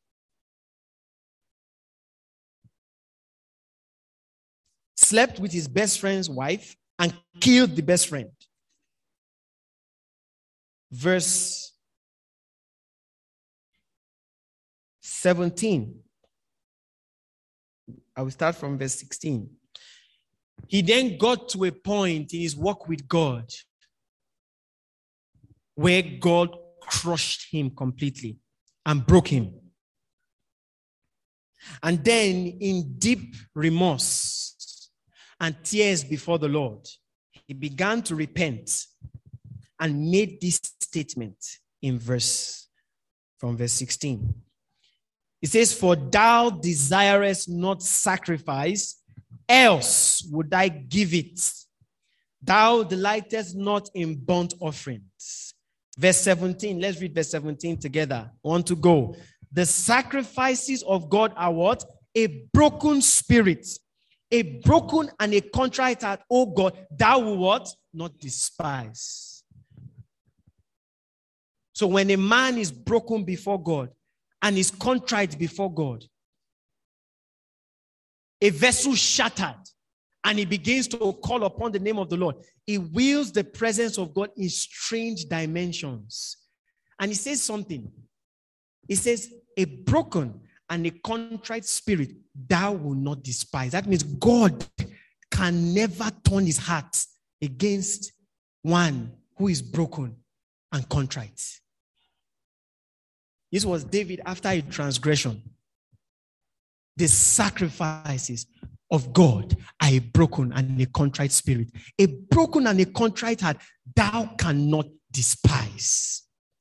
A: Slept with his best friend's wife and killed the best friend. Verse 17. I will start from verse 16. He then got to a point in his walk with God where God crushed him completely and broke him. And then in deep remorse and tears before the Lord, he began to repent and made this statement from verse 16. It says, for thou desirest not sacrifice, else would I give it. Thou delightest not in burnt offerings. Verse 17, let's read verse 17 together. 1 to go. The sacrifices of God are what? A broken spirit. A broken and a contrite heart, O God, thou will what? Not despise. So when a man is broken before God, and is contrite before God, a vessel shattered, and he begins to call upon the name of the Lord, he wields the presence of God in strange dimensions. And he says something. He says, a broken and a contrite spirit, thou will not despise. That means God can never turn his heart against one who is broken and contrite. This was David after a transgression. The sacrifices of God are a broken and a contrite spirit. A broken and a contrite heart, thou cannot despise.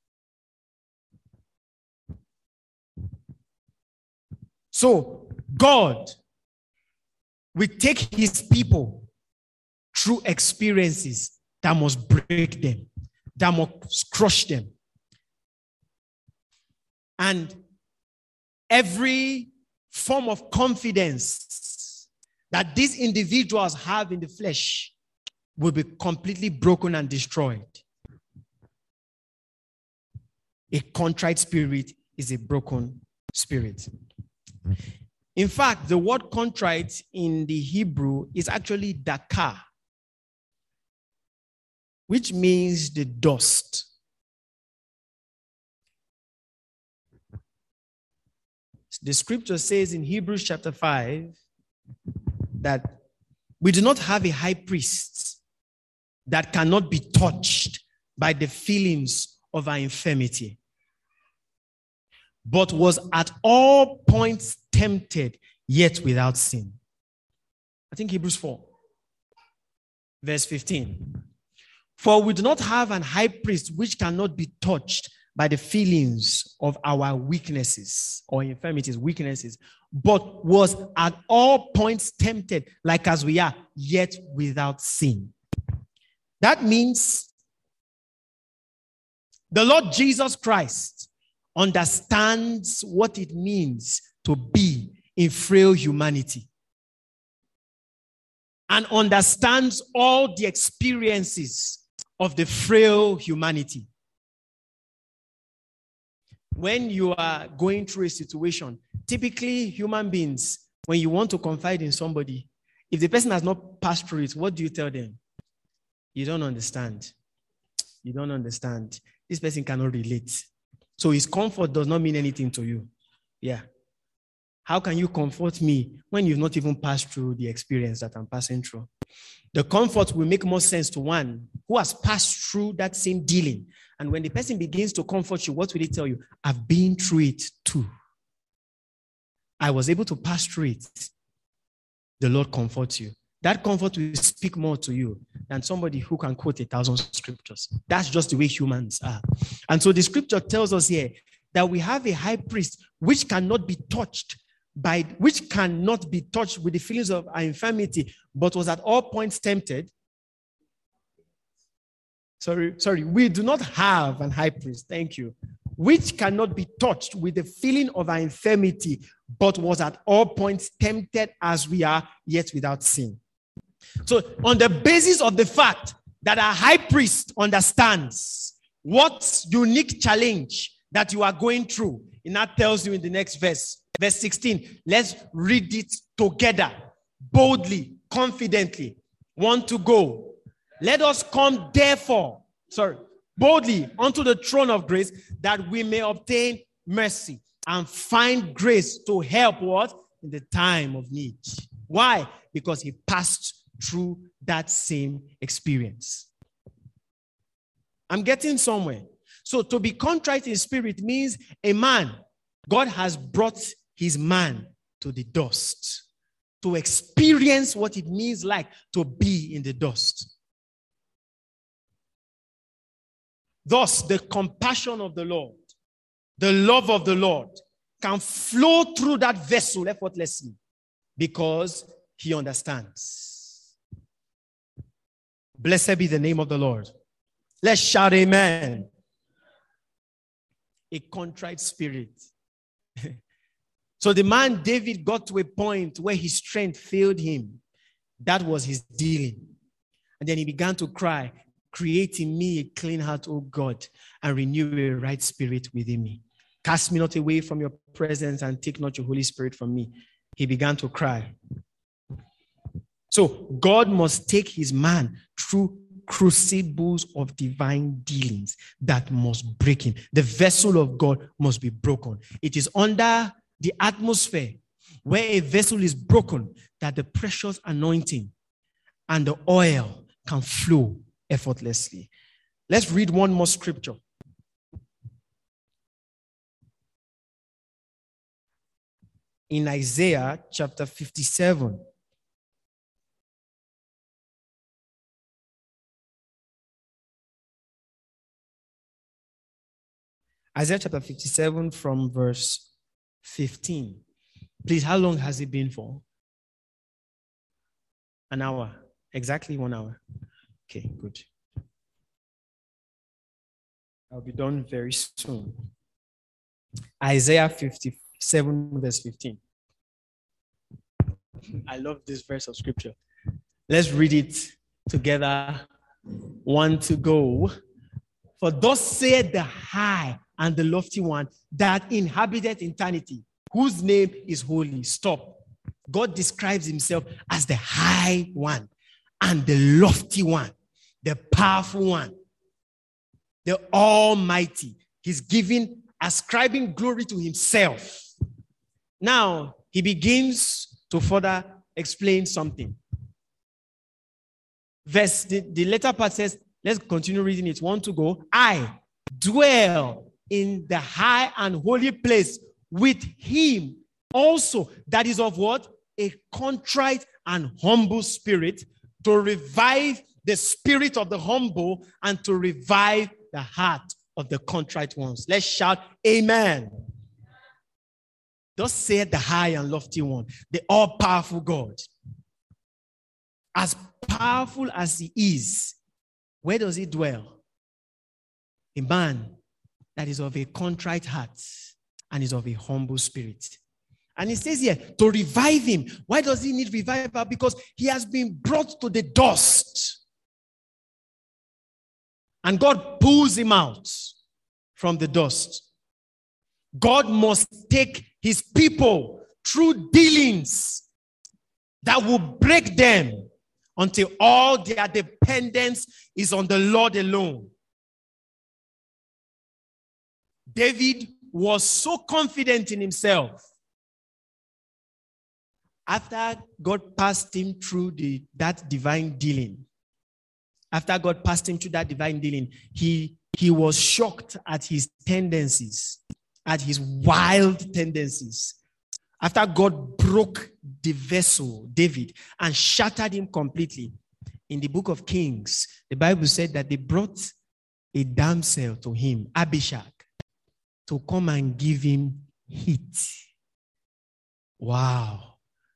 A: So God will take his people through experiences that must break them, that must crush them. And every form of confidence that these individuals have in the flesh will be completely broken and destroyed. A contrite spirit is a broken spirit. In fact, the word contrite in the Hebrew is actually dakar, which means the dust. The scripture says in Hebrews chapter 5 that we do not have a high priest that cannot be touched by the feelings of our infirmity, but was at all points tempted, yet without sin. I think Hebrews 4, verse 15. For we do not have an high priest which cannot be touched by the feelings of our weaknesses or infirmities, but was at all points tempted, like as we are, yet without sin. That means the Lord Jesus Christ understands what it means to be in frail humanity and understands all the experiences of the frail humanity. When you are going through a situation, typically human beings, when you want to confide in somebody, if the person has not passed through it, what do you tell them? You don't understand. You don't understand. This person cannot relate. So his comfort does not mean anything to you. Yeah. How can you comfort me when you've not even passed through the experience that I'm passing through? The comfort will make more sense to one who has passed through that same dealing. And when the person begins to comfort you, what will he tell you? I've been through it too. I was able to pass through it. The Lord comforts you. That comfort will speak more to you than somebody who can quote 1,000 scriptures. That's just the way humans are. And so the scripture tells us here that we have a high priest which cannot be touched with the feelings of our infirmity, but was at all points tempted. Sorry, we do not have an high priest, thank you, which cannot be touched with the feeling of our infirmity, but was at all points tempted as we are, yet without sin. So on the basis of the fact that our high priest understands what unique challenge that you are going through, and that tells you in the next verse 16. Let's read it together, boldly, confidently. Want to go. Let us come boldly unto the throne of grace, that we may obtain mercy and find grace to help what? In the time of need. Why? Because he passed through that same experience. I'm getting somewhere. So to be contrite in spirit means a man, God has brought his man to the dust to experience what it means like to be in the dust. Thus, the compassion of the Lord, the love of the Lord can flow through that vessel effortlessly because he understands. Blessed be the name of the Lord. Let's shout amen. A contrite spirit. So the man David got to a point where his strength failed him. That was his dealing. And then he began to cry, create in me a clean heart, O God, and renew a right spirit within me. Cast me not away from your presence and take not your Holy Spirit from me. He began to cry. So God must take his man through crucibles of divine dealings that must break him. The vessel of God must be broken. It is under the atmosphere where a vessel is broken that the precious anointing and the oil can flow effortlessly. Let's read one more scripture. In Isaiah chapter 57. Isaiah chapter 57 from verse 15. Please, how long has it been for? An hour. Exactly 1 hour. Okay, good. I'll be done very soon. Isaiah 57 verse 15. I love this verse of scripture. Let's read it together. 1 to go. For thus said the high and the lofty one that inhabited eternity, whose name is holy. Stop. God describes himself as the high one and the lofty one, the powerful one, the almighty. He's ascribing glory to himself. Now, he begins to further explain something. The latter part says, let's continue reading it. 1 to go. I dwell in the high and holy place with him also, that is of what? A contrite and humble spirit, to revive the spirit of the humble and to revive the heart of the contrite ones. Let's shout, Amen. Thus saith the high and lofty one, the all-powerful God. As powerful as he is, where does he dwell? A man that is of a contrite heart and is of a humble spirit. And it says here, to revive him. Why does he need revival? Because he has been brought to the dust. And God pulls him out from the dust. God must take his people through dealings that will break them until all their dependence is on the Lord alone. David was so confident in himself. After God passed him through that divine dealing, he was shocked at his tendencies, at his wild tendencies. After God broke the vessel, David, and shattered him completely, in the book of Kings, the Bible said that they brought a damsel to him, Abishag, to come and give him heat. Wow.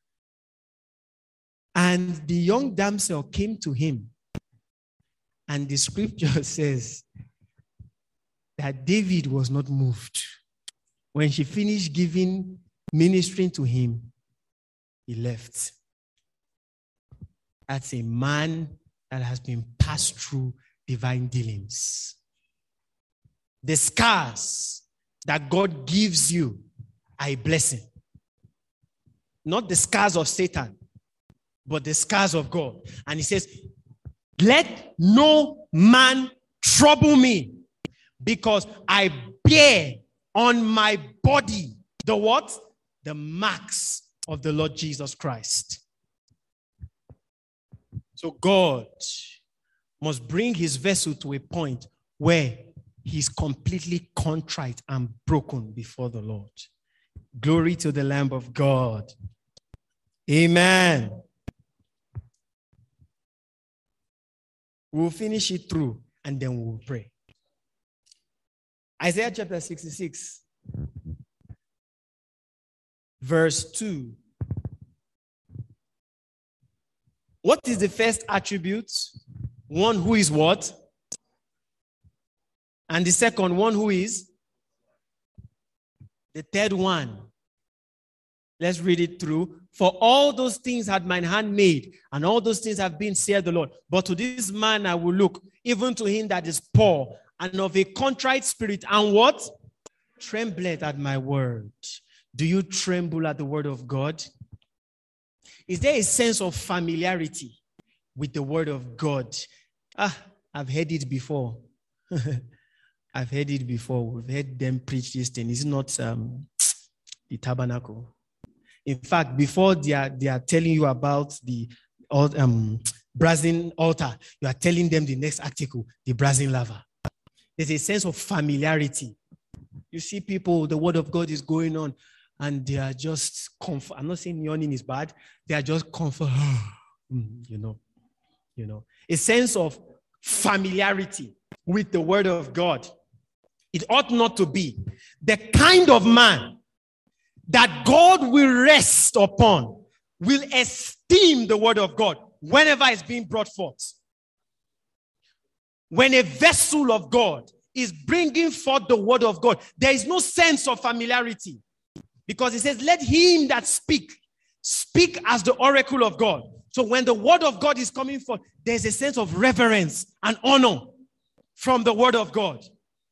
A: And the young damsel came to him, and the scripture says that David was not moved. When she finished ministering to him, he left. That's a man that has been passed through divine dealings. The scars that God gives you are a blessing. Not the scars of Satan, but the scars of God. And he says, let no man trouble me, because I bear on my body the what? The marks of the Lord Jesus Christ. So God must bring his vessel to a point where he's completely contrite and broken before the Lord. Glory to the Lamb of God. Amen. We'll finish it through and then we'll pray. Isaiah chapter 66, verse 2. What is the first attribute? One who is what? And the second one who is? The third one. Let's read it through. For all those things had mine hand made, and all those things have been, said the Lord. But to this man I will look, even to him that is poor, and of a contrite spirit, and what? Trembleth at my word. Do you tremble at the word of God? Is there a sense of familiarity with the word of God? I've heard it before. I've heard it before. We've heard them preach this thing. It's not the tabernacle. In fact, before they are telling you about the brazen altar, you are telling them the next article, the brazen laver. There's a sense of familiarity. You see people, the word of God is going on, and they are just comfort. I'm not saying yawning is bad. They are just comfort. You know, a sense of familiarity with the word of God. It ought not to be. The kind of man that God will rest upon will esteem the word of God whenever it's being brought forth. When a vessel of God is bringing forth the word of God, there is no sense of familiarity. Because it says, let him that speak as the oracle of God. So when the word of God is coming forth, there's a sense of reverence and honor from the word of God.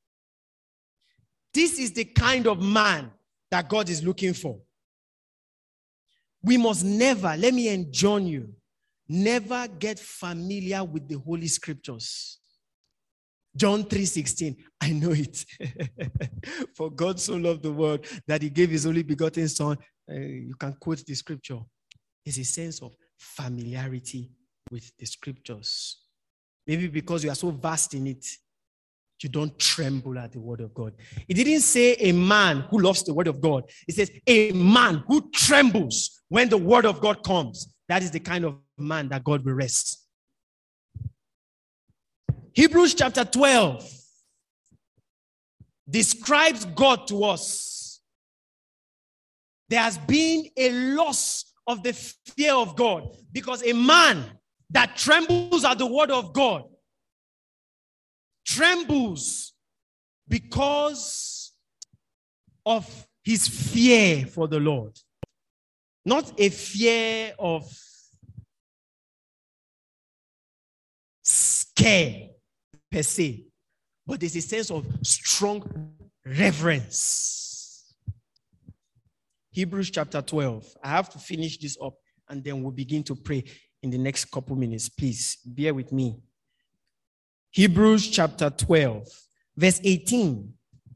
A: This is the kind of man that God is looking for. We must never, let me enjoin you, never get familiar with the Holy Scriptures. John 3:16, I know it. For God so loved the world that he gave his only begotten son. You can quote the scripture. There's a sense of familiarity with the scriptures. Maybe because you are so vast in it, you don't tremble at the word of God. It didn't say a man who loves the word of God. It says a man who trembles when the word of God comes. That is the kind of man that God will rest. Hebrews chapter 12. describes God to us, there has been a loss of the fear of God, because a man that trembles at the word of God trembles because of his fear for the Lord. Not a fear of scare per se, but there's a sense of strong reverence. Hebrews chapter 12. I have to finish this up and then we'll begin to pray in the next couple minutes. Please bear with me. Hebrews chapter 12, verse 18.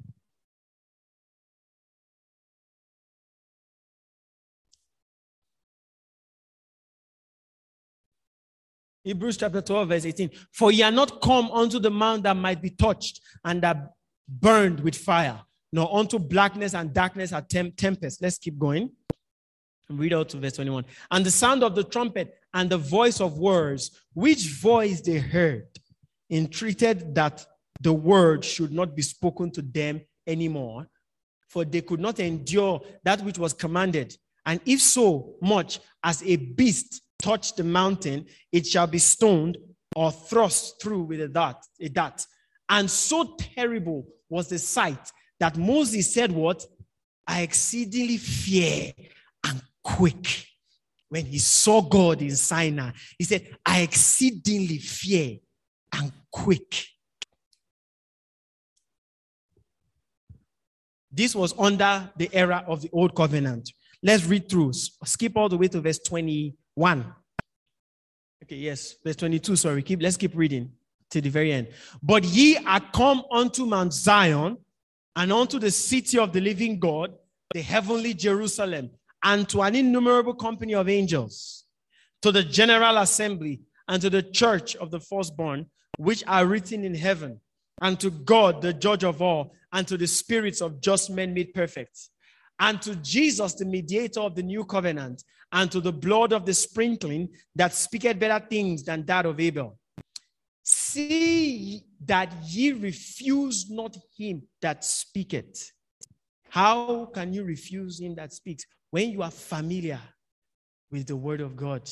A: Hebrews chapter 12, verse 18. For ye are not come unto the mount that might be touched and that burned with fire, nor unto blackness and darkness and tempest. Let's keep going. Read out to verse 21. And the sound of the trumpet and the voice of words, which voice they heard, entreated that the word should not be spoken to them anymore, for they could not endure that which was commanded. And if so much as a beast touch the mountain, it shall be stoned or thrust through with a dart. And so terrible was the sight that Moses said, what? I exceedingly fear and quake. When he saw God in Sinai, he said, I exceedingly fear and quake. This was under the era of the old covenant. Let's read through. Skip all the way to verse 21. Okay, yes, verse 22, sorry. Let's keep reading to the very end. But ye are come unto Mount Zion, and unto the city of the living God, the heavenly Jerusalem, and to an innumerable company of angels, to the general assembly, and to the church of the firstborn, which are written in heaven, and to God, the judge of all, and to the spirits of just men made perfect, and to Jesus, the mediator of the new covenant, and to the blood of the sprinkling that speaketh better things than that of Abel. See that ye refuse not him that speaketh. How can you refuse him that speaks? When you are familiar with the word of God.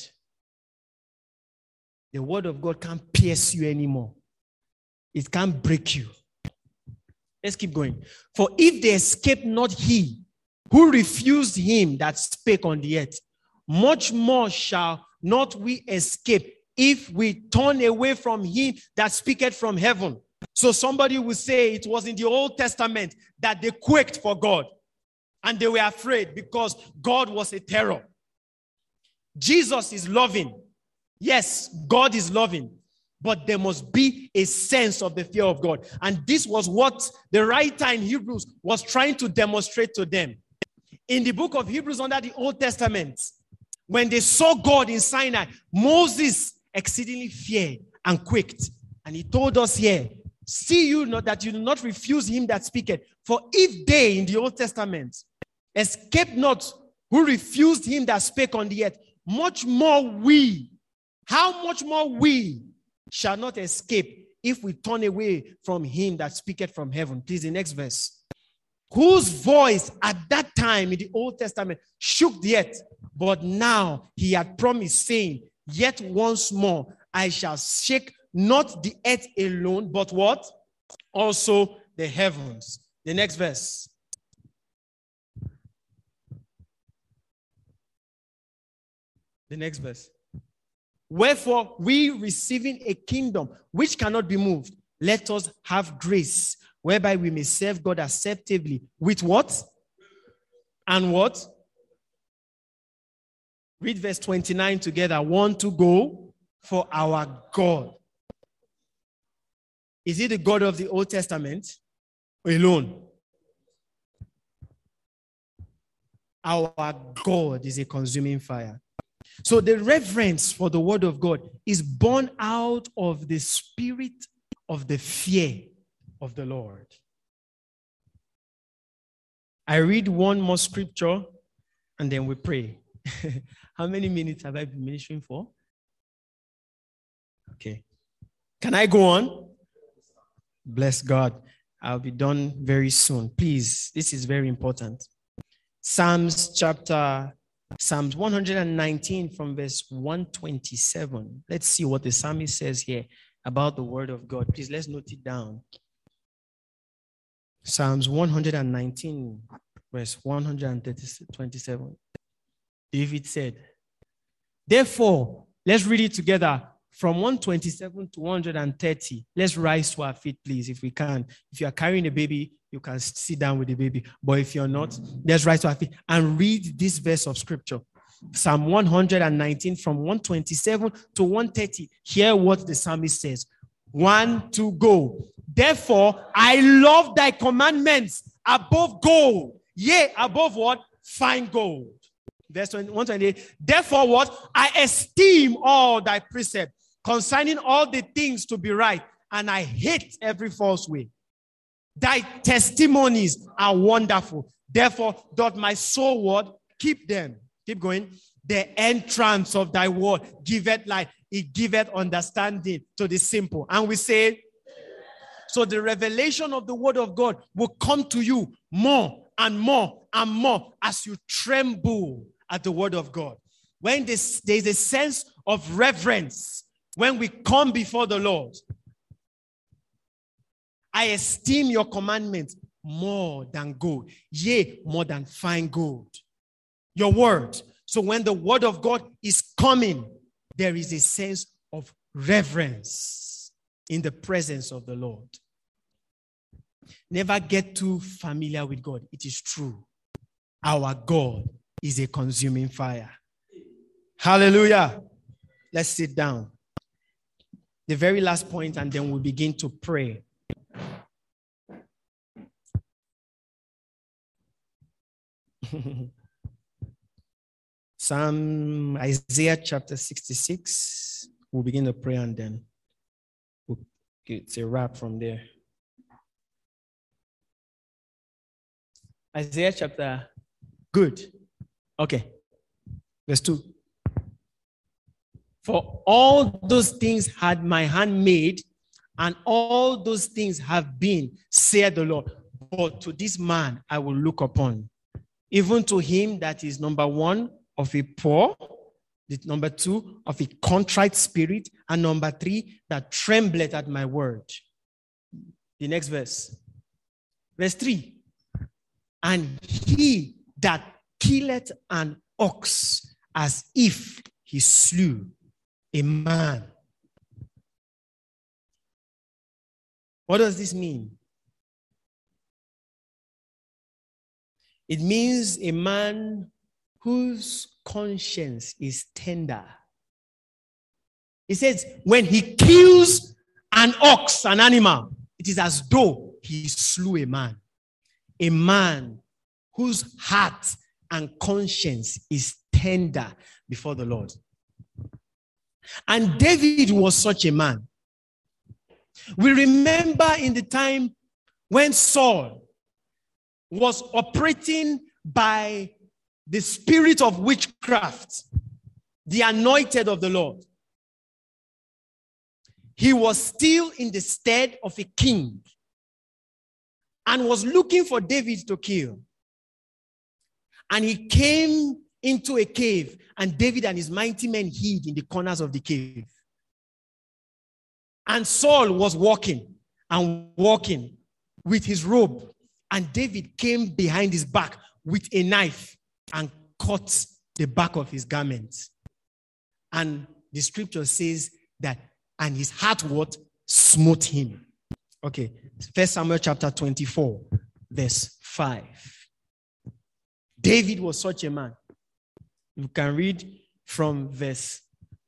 A: The word of God can't pierce you anymore. It can't break you. Let's keep going. For if they escape not he who refused him that spake on the earth, much more shall not we escape if we turn away from him that speaketh from heaven. So somebody will say it was in the Old Testament that they quaked for God and they were afraid because God was a terror. Jesus is loving. Yes, God is loving, but there must be a sense of the fear of God. And this was what the writer in Hebrews was trying to demonstrate to them. In the book of Hebrews under the Old Testament, when they saw God in Sinai, Moses exceedingly feared and quaked. And he told us here, see you not that you do not refuse him that speaketh. For if they in the Old Testament escaped not who refused him that spake on the earth, much more we, how much more we shall not escape if we turn away from him that speaketh from heaven. Please, the next verse. Whose voice at that time in the Old Testament shook the earth, but now he had promised, saying, yet once more I shall shake not the earth alone, but what? Also the heavens. The next verse. The next verse. Wherefore, we receiving a kingdom which cannot be moved, let us have grace, whereby we may serve God acceptably. With what? And what? Read verse 29 together. 1, 2, go. For our God. Is it the God of the Old Testament alone? Our God is a consuming fire. So the reverence for the word of God is born out of the spirit of the fear of the Lord. I read one more scripture and then we pray. How many minutes have I been ministering for? Okay. Can I go on? Bless God. I'll be done very soon. Please, this is very important. Psalms 119 from verse 127. Let's see what the psalmist says here about the word of God. Please, let's note it down. Psalms 119, verse 127. David said, therefore, let's read it together from 127 to 130. Let's rise to our feet, please, if we can. If you are carrying a baby, you can sit down with the baby. But if you're not, let's rise to our feet and read this verse of scripture. Psalm 119 from 127 to 130. Hear what the psalmist says. 1, 2, go. Therefore, I love thy commandments above gold. Yea, above what? Fine gold. Verse 128. Therefore, what? I esteem all thy precepts concerning all the things to be right, and I hate every false way. Thy testimonies are wonderful. Therefore, doth my soul what? Keep them. Keep going. The entrance of thy word giveth light. It giveth understanding to the simple. And we say, so the revelation of the word of God will come to you more and more and more as you tremble at the word of God. When there's a sense of reverence, when we come before the Lord, I esteem your commandments more than gold, yea, more than fine gold. Your word. So when the word of God is coming, there is a sense of reverence in the presence of the Lord. Never get too familiar with God. It is true. Our God is a consuming fire. Hallelujah. Let's sit down. The very last point, and then we'll begin to pray. Isaiah chapter 66. We'll begin to pray and then it's a wrap from there. Isaiah chapter, good. Okay. Verse 2. For all those things had my hand made, and all those things have been, said the Lord. But to this man I will look upon, even to him that is number 1, of a poor, number 2, of a contrite spirit, and number 3, that trembleth at my word. The next verse. Verse 3. And he that killeth an ox as if he slew a man. What does this mean? It means a man whose conscience is tender. It says, when he kills an ox, an animal, it is as though he slew a man. A man whose heart and conscience is tender before the Lord. And David was such a man. We remember in the time when Saul was operating by the spirit of witchcraft, the anointed of the Lord. He was still in the stead of a king and was looking for David to kill. And he came into a cave, and David and his mighty men hid in the corners of the cave. And Saul was walking with his robe, and David came behind his back with a knife and cut the back of his garment. And the scripture says that, and his heart what? Smote him. Okay, 1 Samuel chapter 24, verse 5. David was such a man. You can read from verse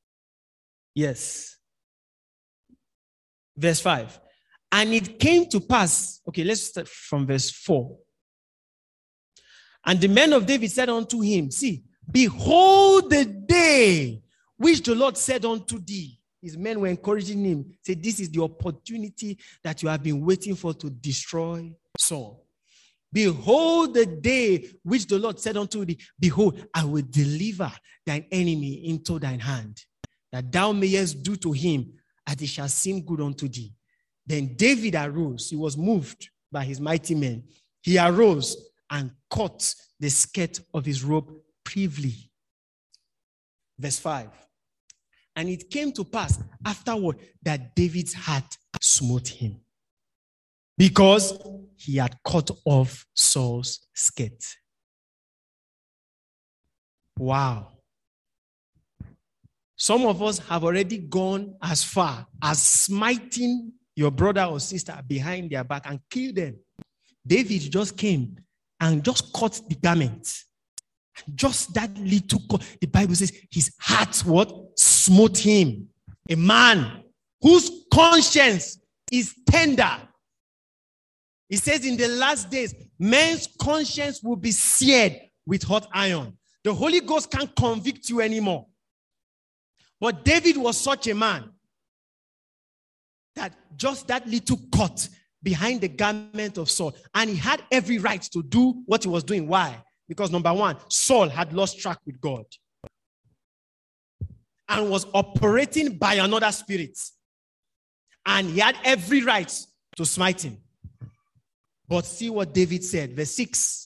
A: 5. And it came to pass, okay, let's start from verse 4. And the men of David said unto him, see, behold the day which the Lord said unto thee. His men were encouraging him. Say, this is the opportunity that you have been waiting for to destroy Saul. Behold the day which the Lord said unto thee, behold, I will deliver thine enemy into thine hand, that thou mayest do to him as it shall seem good unto thee. Then David arose. He was moved by his mighty men, he arose and cut the skirt of his robe privily. Verse 5. And it came to pass afterward that David's heart smote him, because he had cut off Saul's skirt. Wow. Some of us have already gone as far as smiting your brother or sister behind their back and kill them. David just came and just cut the garment. Just that little cut. The Bible says his heart what? Smote him. A man whose conscience is tender. It says in the last days, men's conscience will be seared with hot iron. The Holy Ghost can't convict you anymore. But David was such a man that just that little cut behind the garment of Saul, and he had every right to do what he was doing. Why? Because number one, Saul had lost track with God and was operating by another spirit. And he had every right to smite him. But see what David said, verse 6.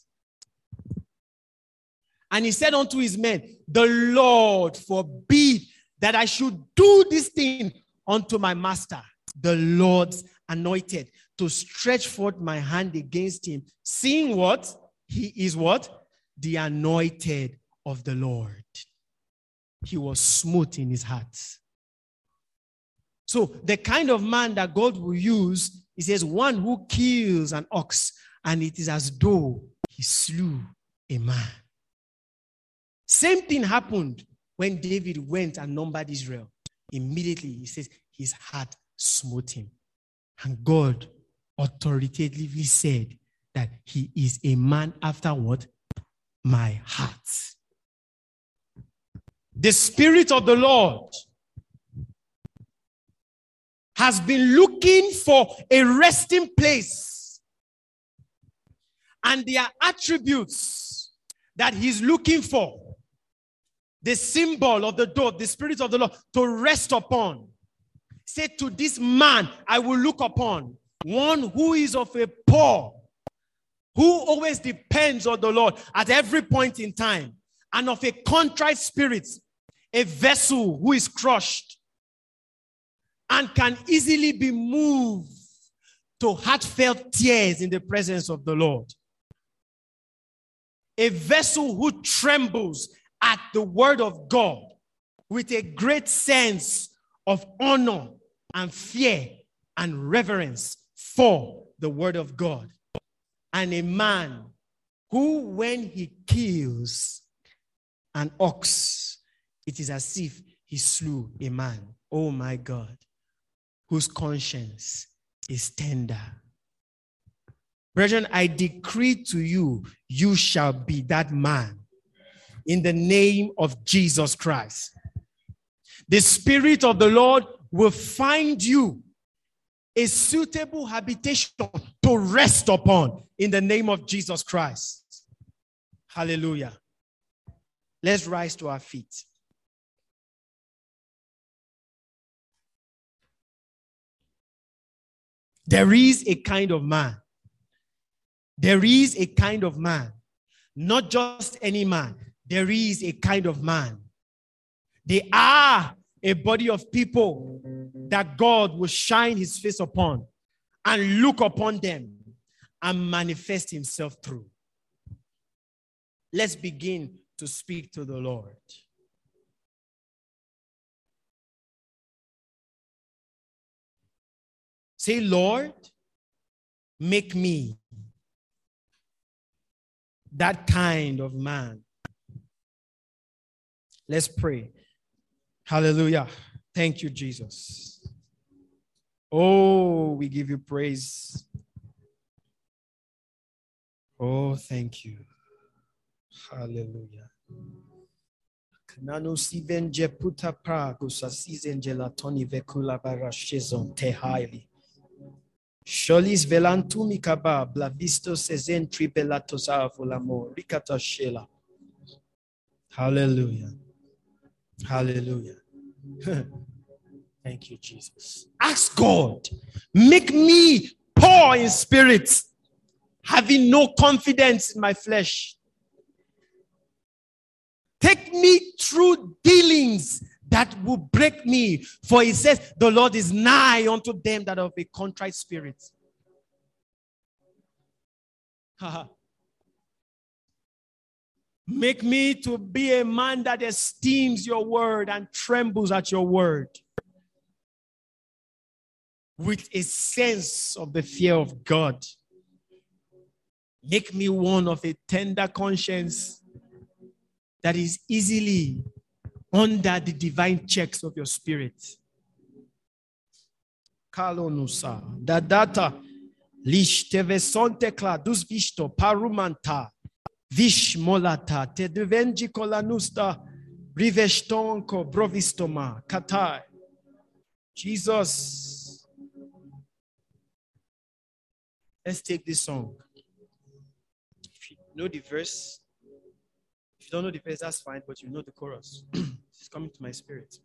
A: And he said unto his men, the Lord forbid that I should do this thing unto my master, the Lord's anointed, to stretch forth my hand against him, seeing what? He is what? The anointed of the Lord. He was smote in his heart. So the kind of man that God will use, he says, one who kills an ox, and it is as though he slew a man. Same thing happened when David went and numbered Israel. Immediately, he says, his heart smote him. And God authoritatively said that he is a man after what? My heart. The Spirit of the Lord has been looking for a resting place. And there are attributes that he's looking for. The symbol of the dove, the Spirit of the Lord, to rest upon. Say, to this man I will look upon, one who is of a poor, who always depends on the Lord at every point in time, and of a contrite spirit, a vessel who is crushed and can easily be moved to heartfelt tears in the presence of the Lord. A vessel who trembles at the word of God with a great sense of honor and fear and reverence for the word of God. And a man who, when he kills an ox, it is as if he slew a man. Oh my God. Whose conscience is tender. Brethren, I decree to you, you shall be that man in the name of Jesus Christ. The Spirit of the Lord will find you a suitable habitation to rest upon in the name of Jesus Christ. Hallelujah. Let's rise to our feet. There is a kind of man. There is a kind of man. Not just any man. There is a kind of man. They are a body of people that God will shine his face upon and look upon them and manifest himself through. Let's begin to speak to the Lord. Say, Lord, make me that kind of man. Let's pray. Hallelujah. Thank you, Jesus. Oh, we give you praise. Oh, thank you. Hallelujah. Sholis velantumi kaba blavisto sezen tribelatos avulamo ricata shela. Hallelujah. Hallelujah. Thank you, Jesus. Ask God, make me poor in spirit having no confidence in my flesh. Take me through dealings that will break me. For he says, the Lord is nigh unto them that have a contrite spirit. Make me to be a man that esteems your word and trembles at your word, with a sense of the fear of God. Make me one of a tender conscience that is easily under the divine checks of your spirit. Kalonusa, dadata, lish tevesonte kladus visto parumanta, vish molata, te devenji kolanusta, rivestonko brovistoma, katai. Jesus. Let's take this song. If you know the verse, if you don't know the verse, that's fine, but you know the chorus. It's coming to my spirit.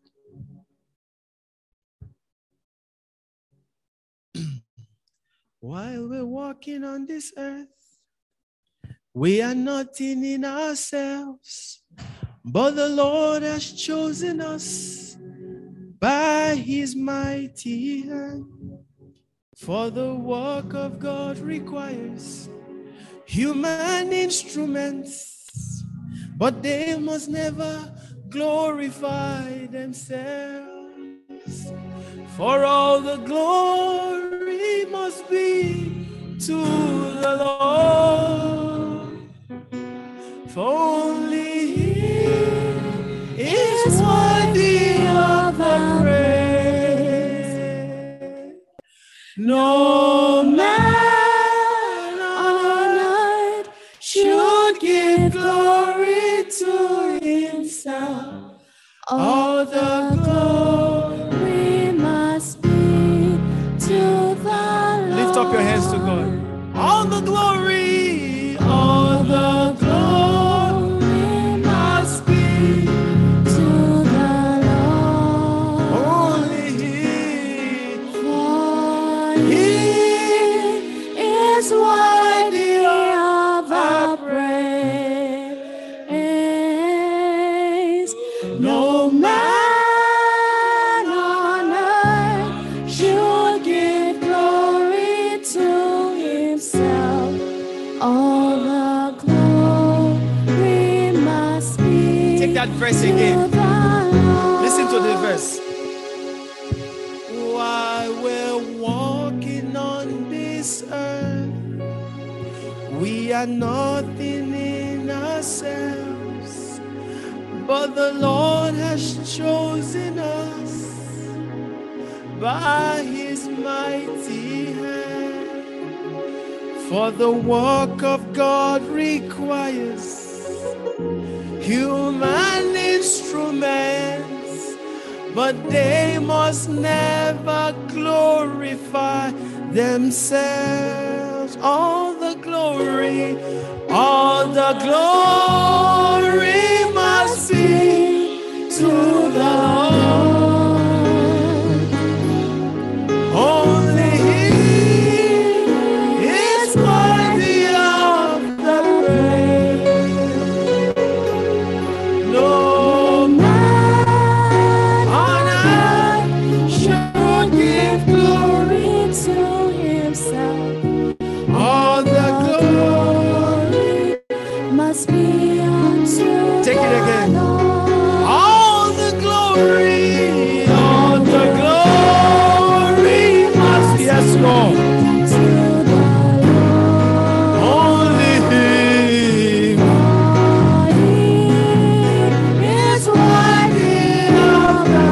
A: While we're walking on this earth, we are nothing in ourselves, but the Lord has chosen us by his mighty hand. For the work of God requires human instruments, but they must never glorify themselves. For all the glory must be to the Lord. For only he is worthy of the praise. No man on earth should give glory to himself. All the glory must be to the Lord. Lift up your hands to God. All the glory, all the glory must be to the Lord. Only he, for he is worthy of our praise. No man on earth should give glory to himself. All the glory must be. Take that verse again. Listen to the verse. While we're walking on this earth, we are nothing in ourselves, but the Lord has chosen us by his mighty hand. For the work of God requires human instruments, but they must never glorify themselves. All the glory must be to the Lord. Only he is worthy of the praise. No man on earth should give glory to himself. All the glory must be unto Take it again. All the glory must be, yes, Lord. Only he is worthy of the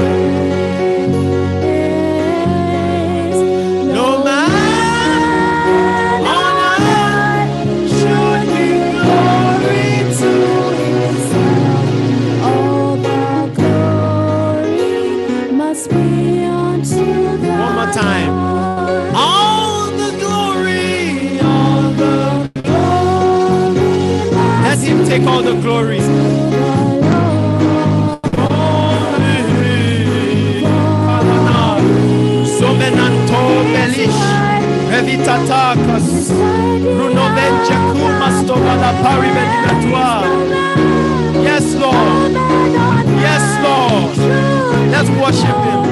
A: praise. No man on earth should give glory to himself. All the glory must be unto the Lord. One more time. All the glory. Let him take all the glory. Somenanto belish, evitatakas, Yes, Lord. Yes, Lord. Let's worship Him.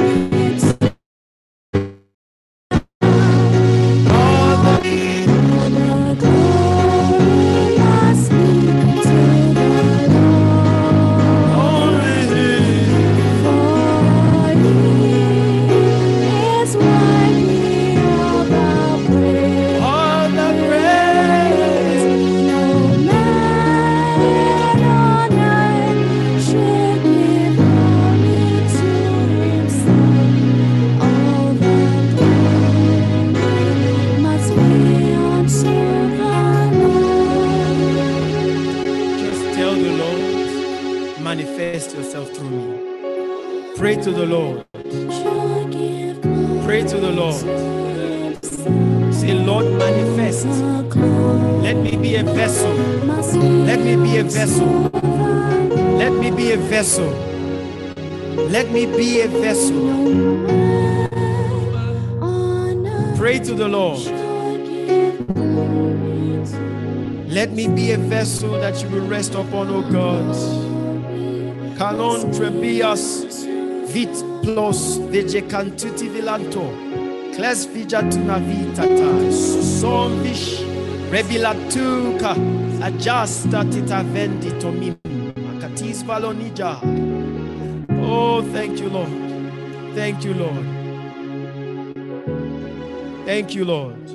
A: Manifest yourself through me. Pray to the Lord. Pray to the Lord. Say, Lord, manifest. Let me be a vessel. Let me be a vessel. Let me be a vessel. Let me be a vessel. Pray to the Lord. Let me be a vessel that you will rest upon, O God. Canon trebias vit plus vegecantuti vilanto cles vijatuna vitata sombish rebilatuka adjusta tita vendito mim akatis valonija. Oh, thank you, Lord. Thank you, Lord. Thank you, Lord.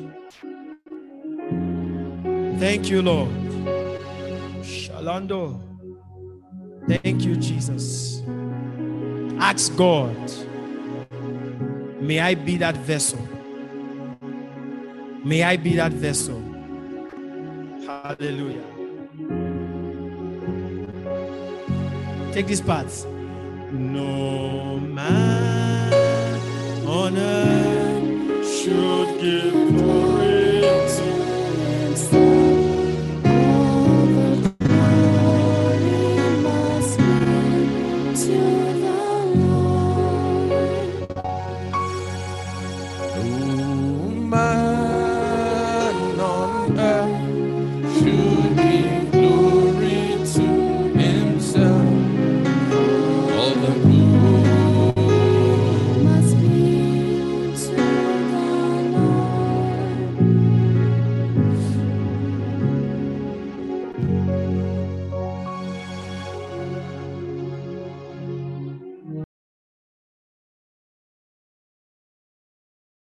A: Thank you, Lord. Shalando. Thank you, Jesus. Ask God, may I be that vessel. May I be that vessel. Hallelujah. Take this part. No man on earth should give glory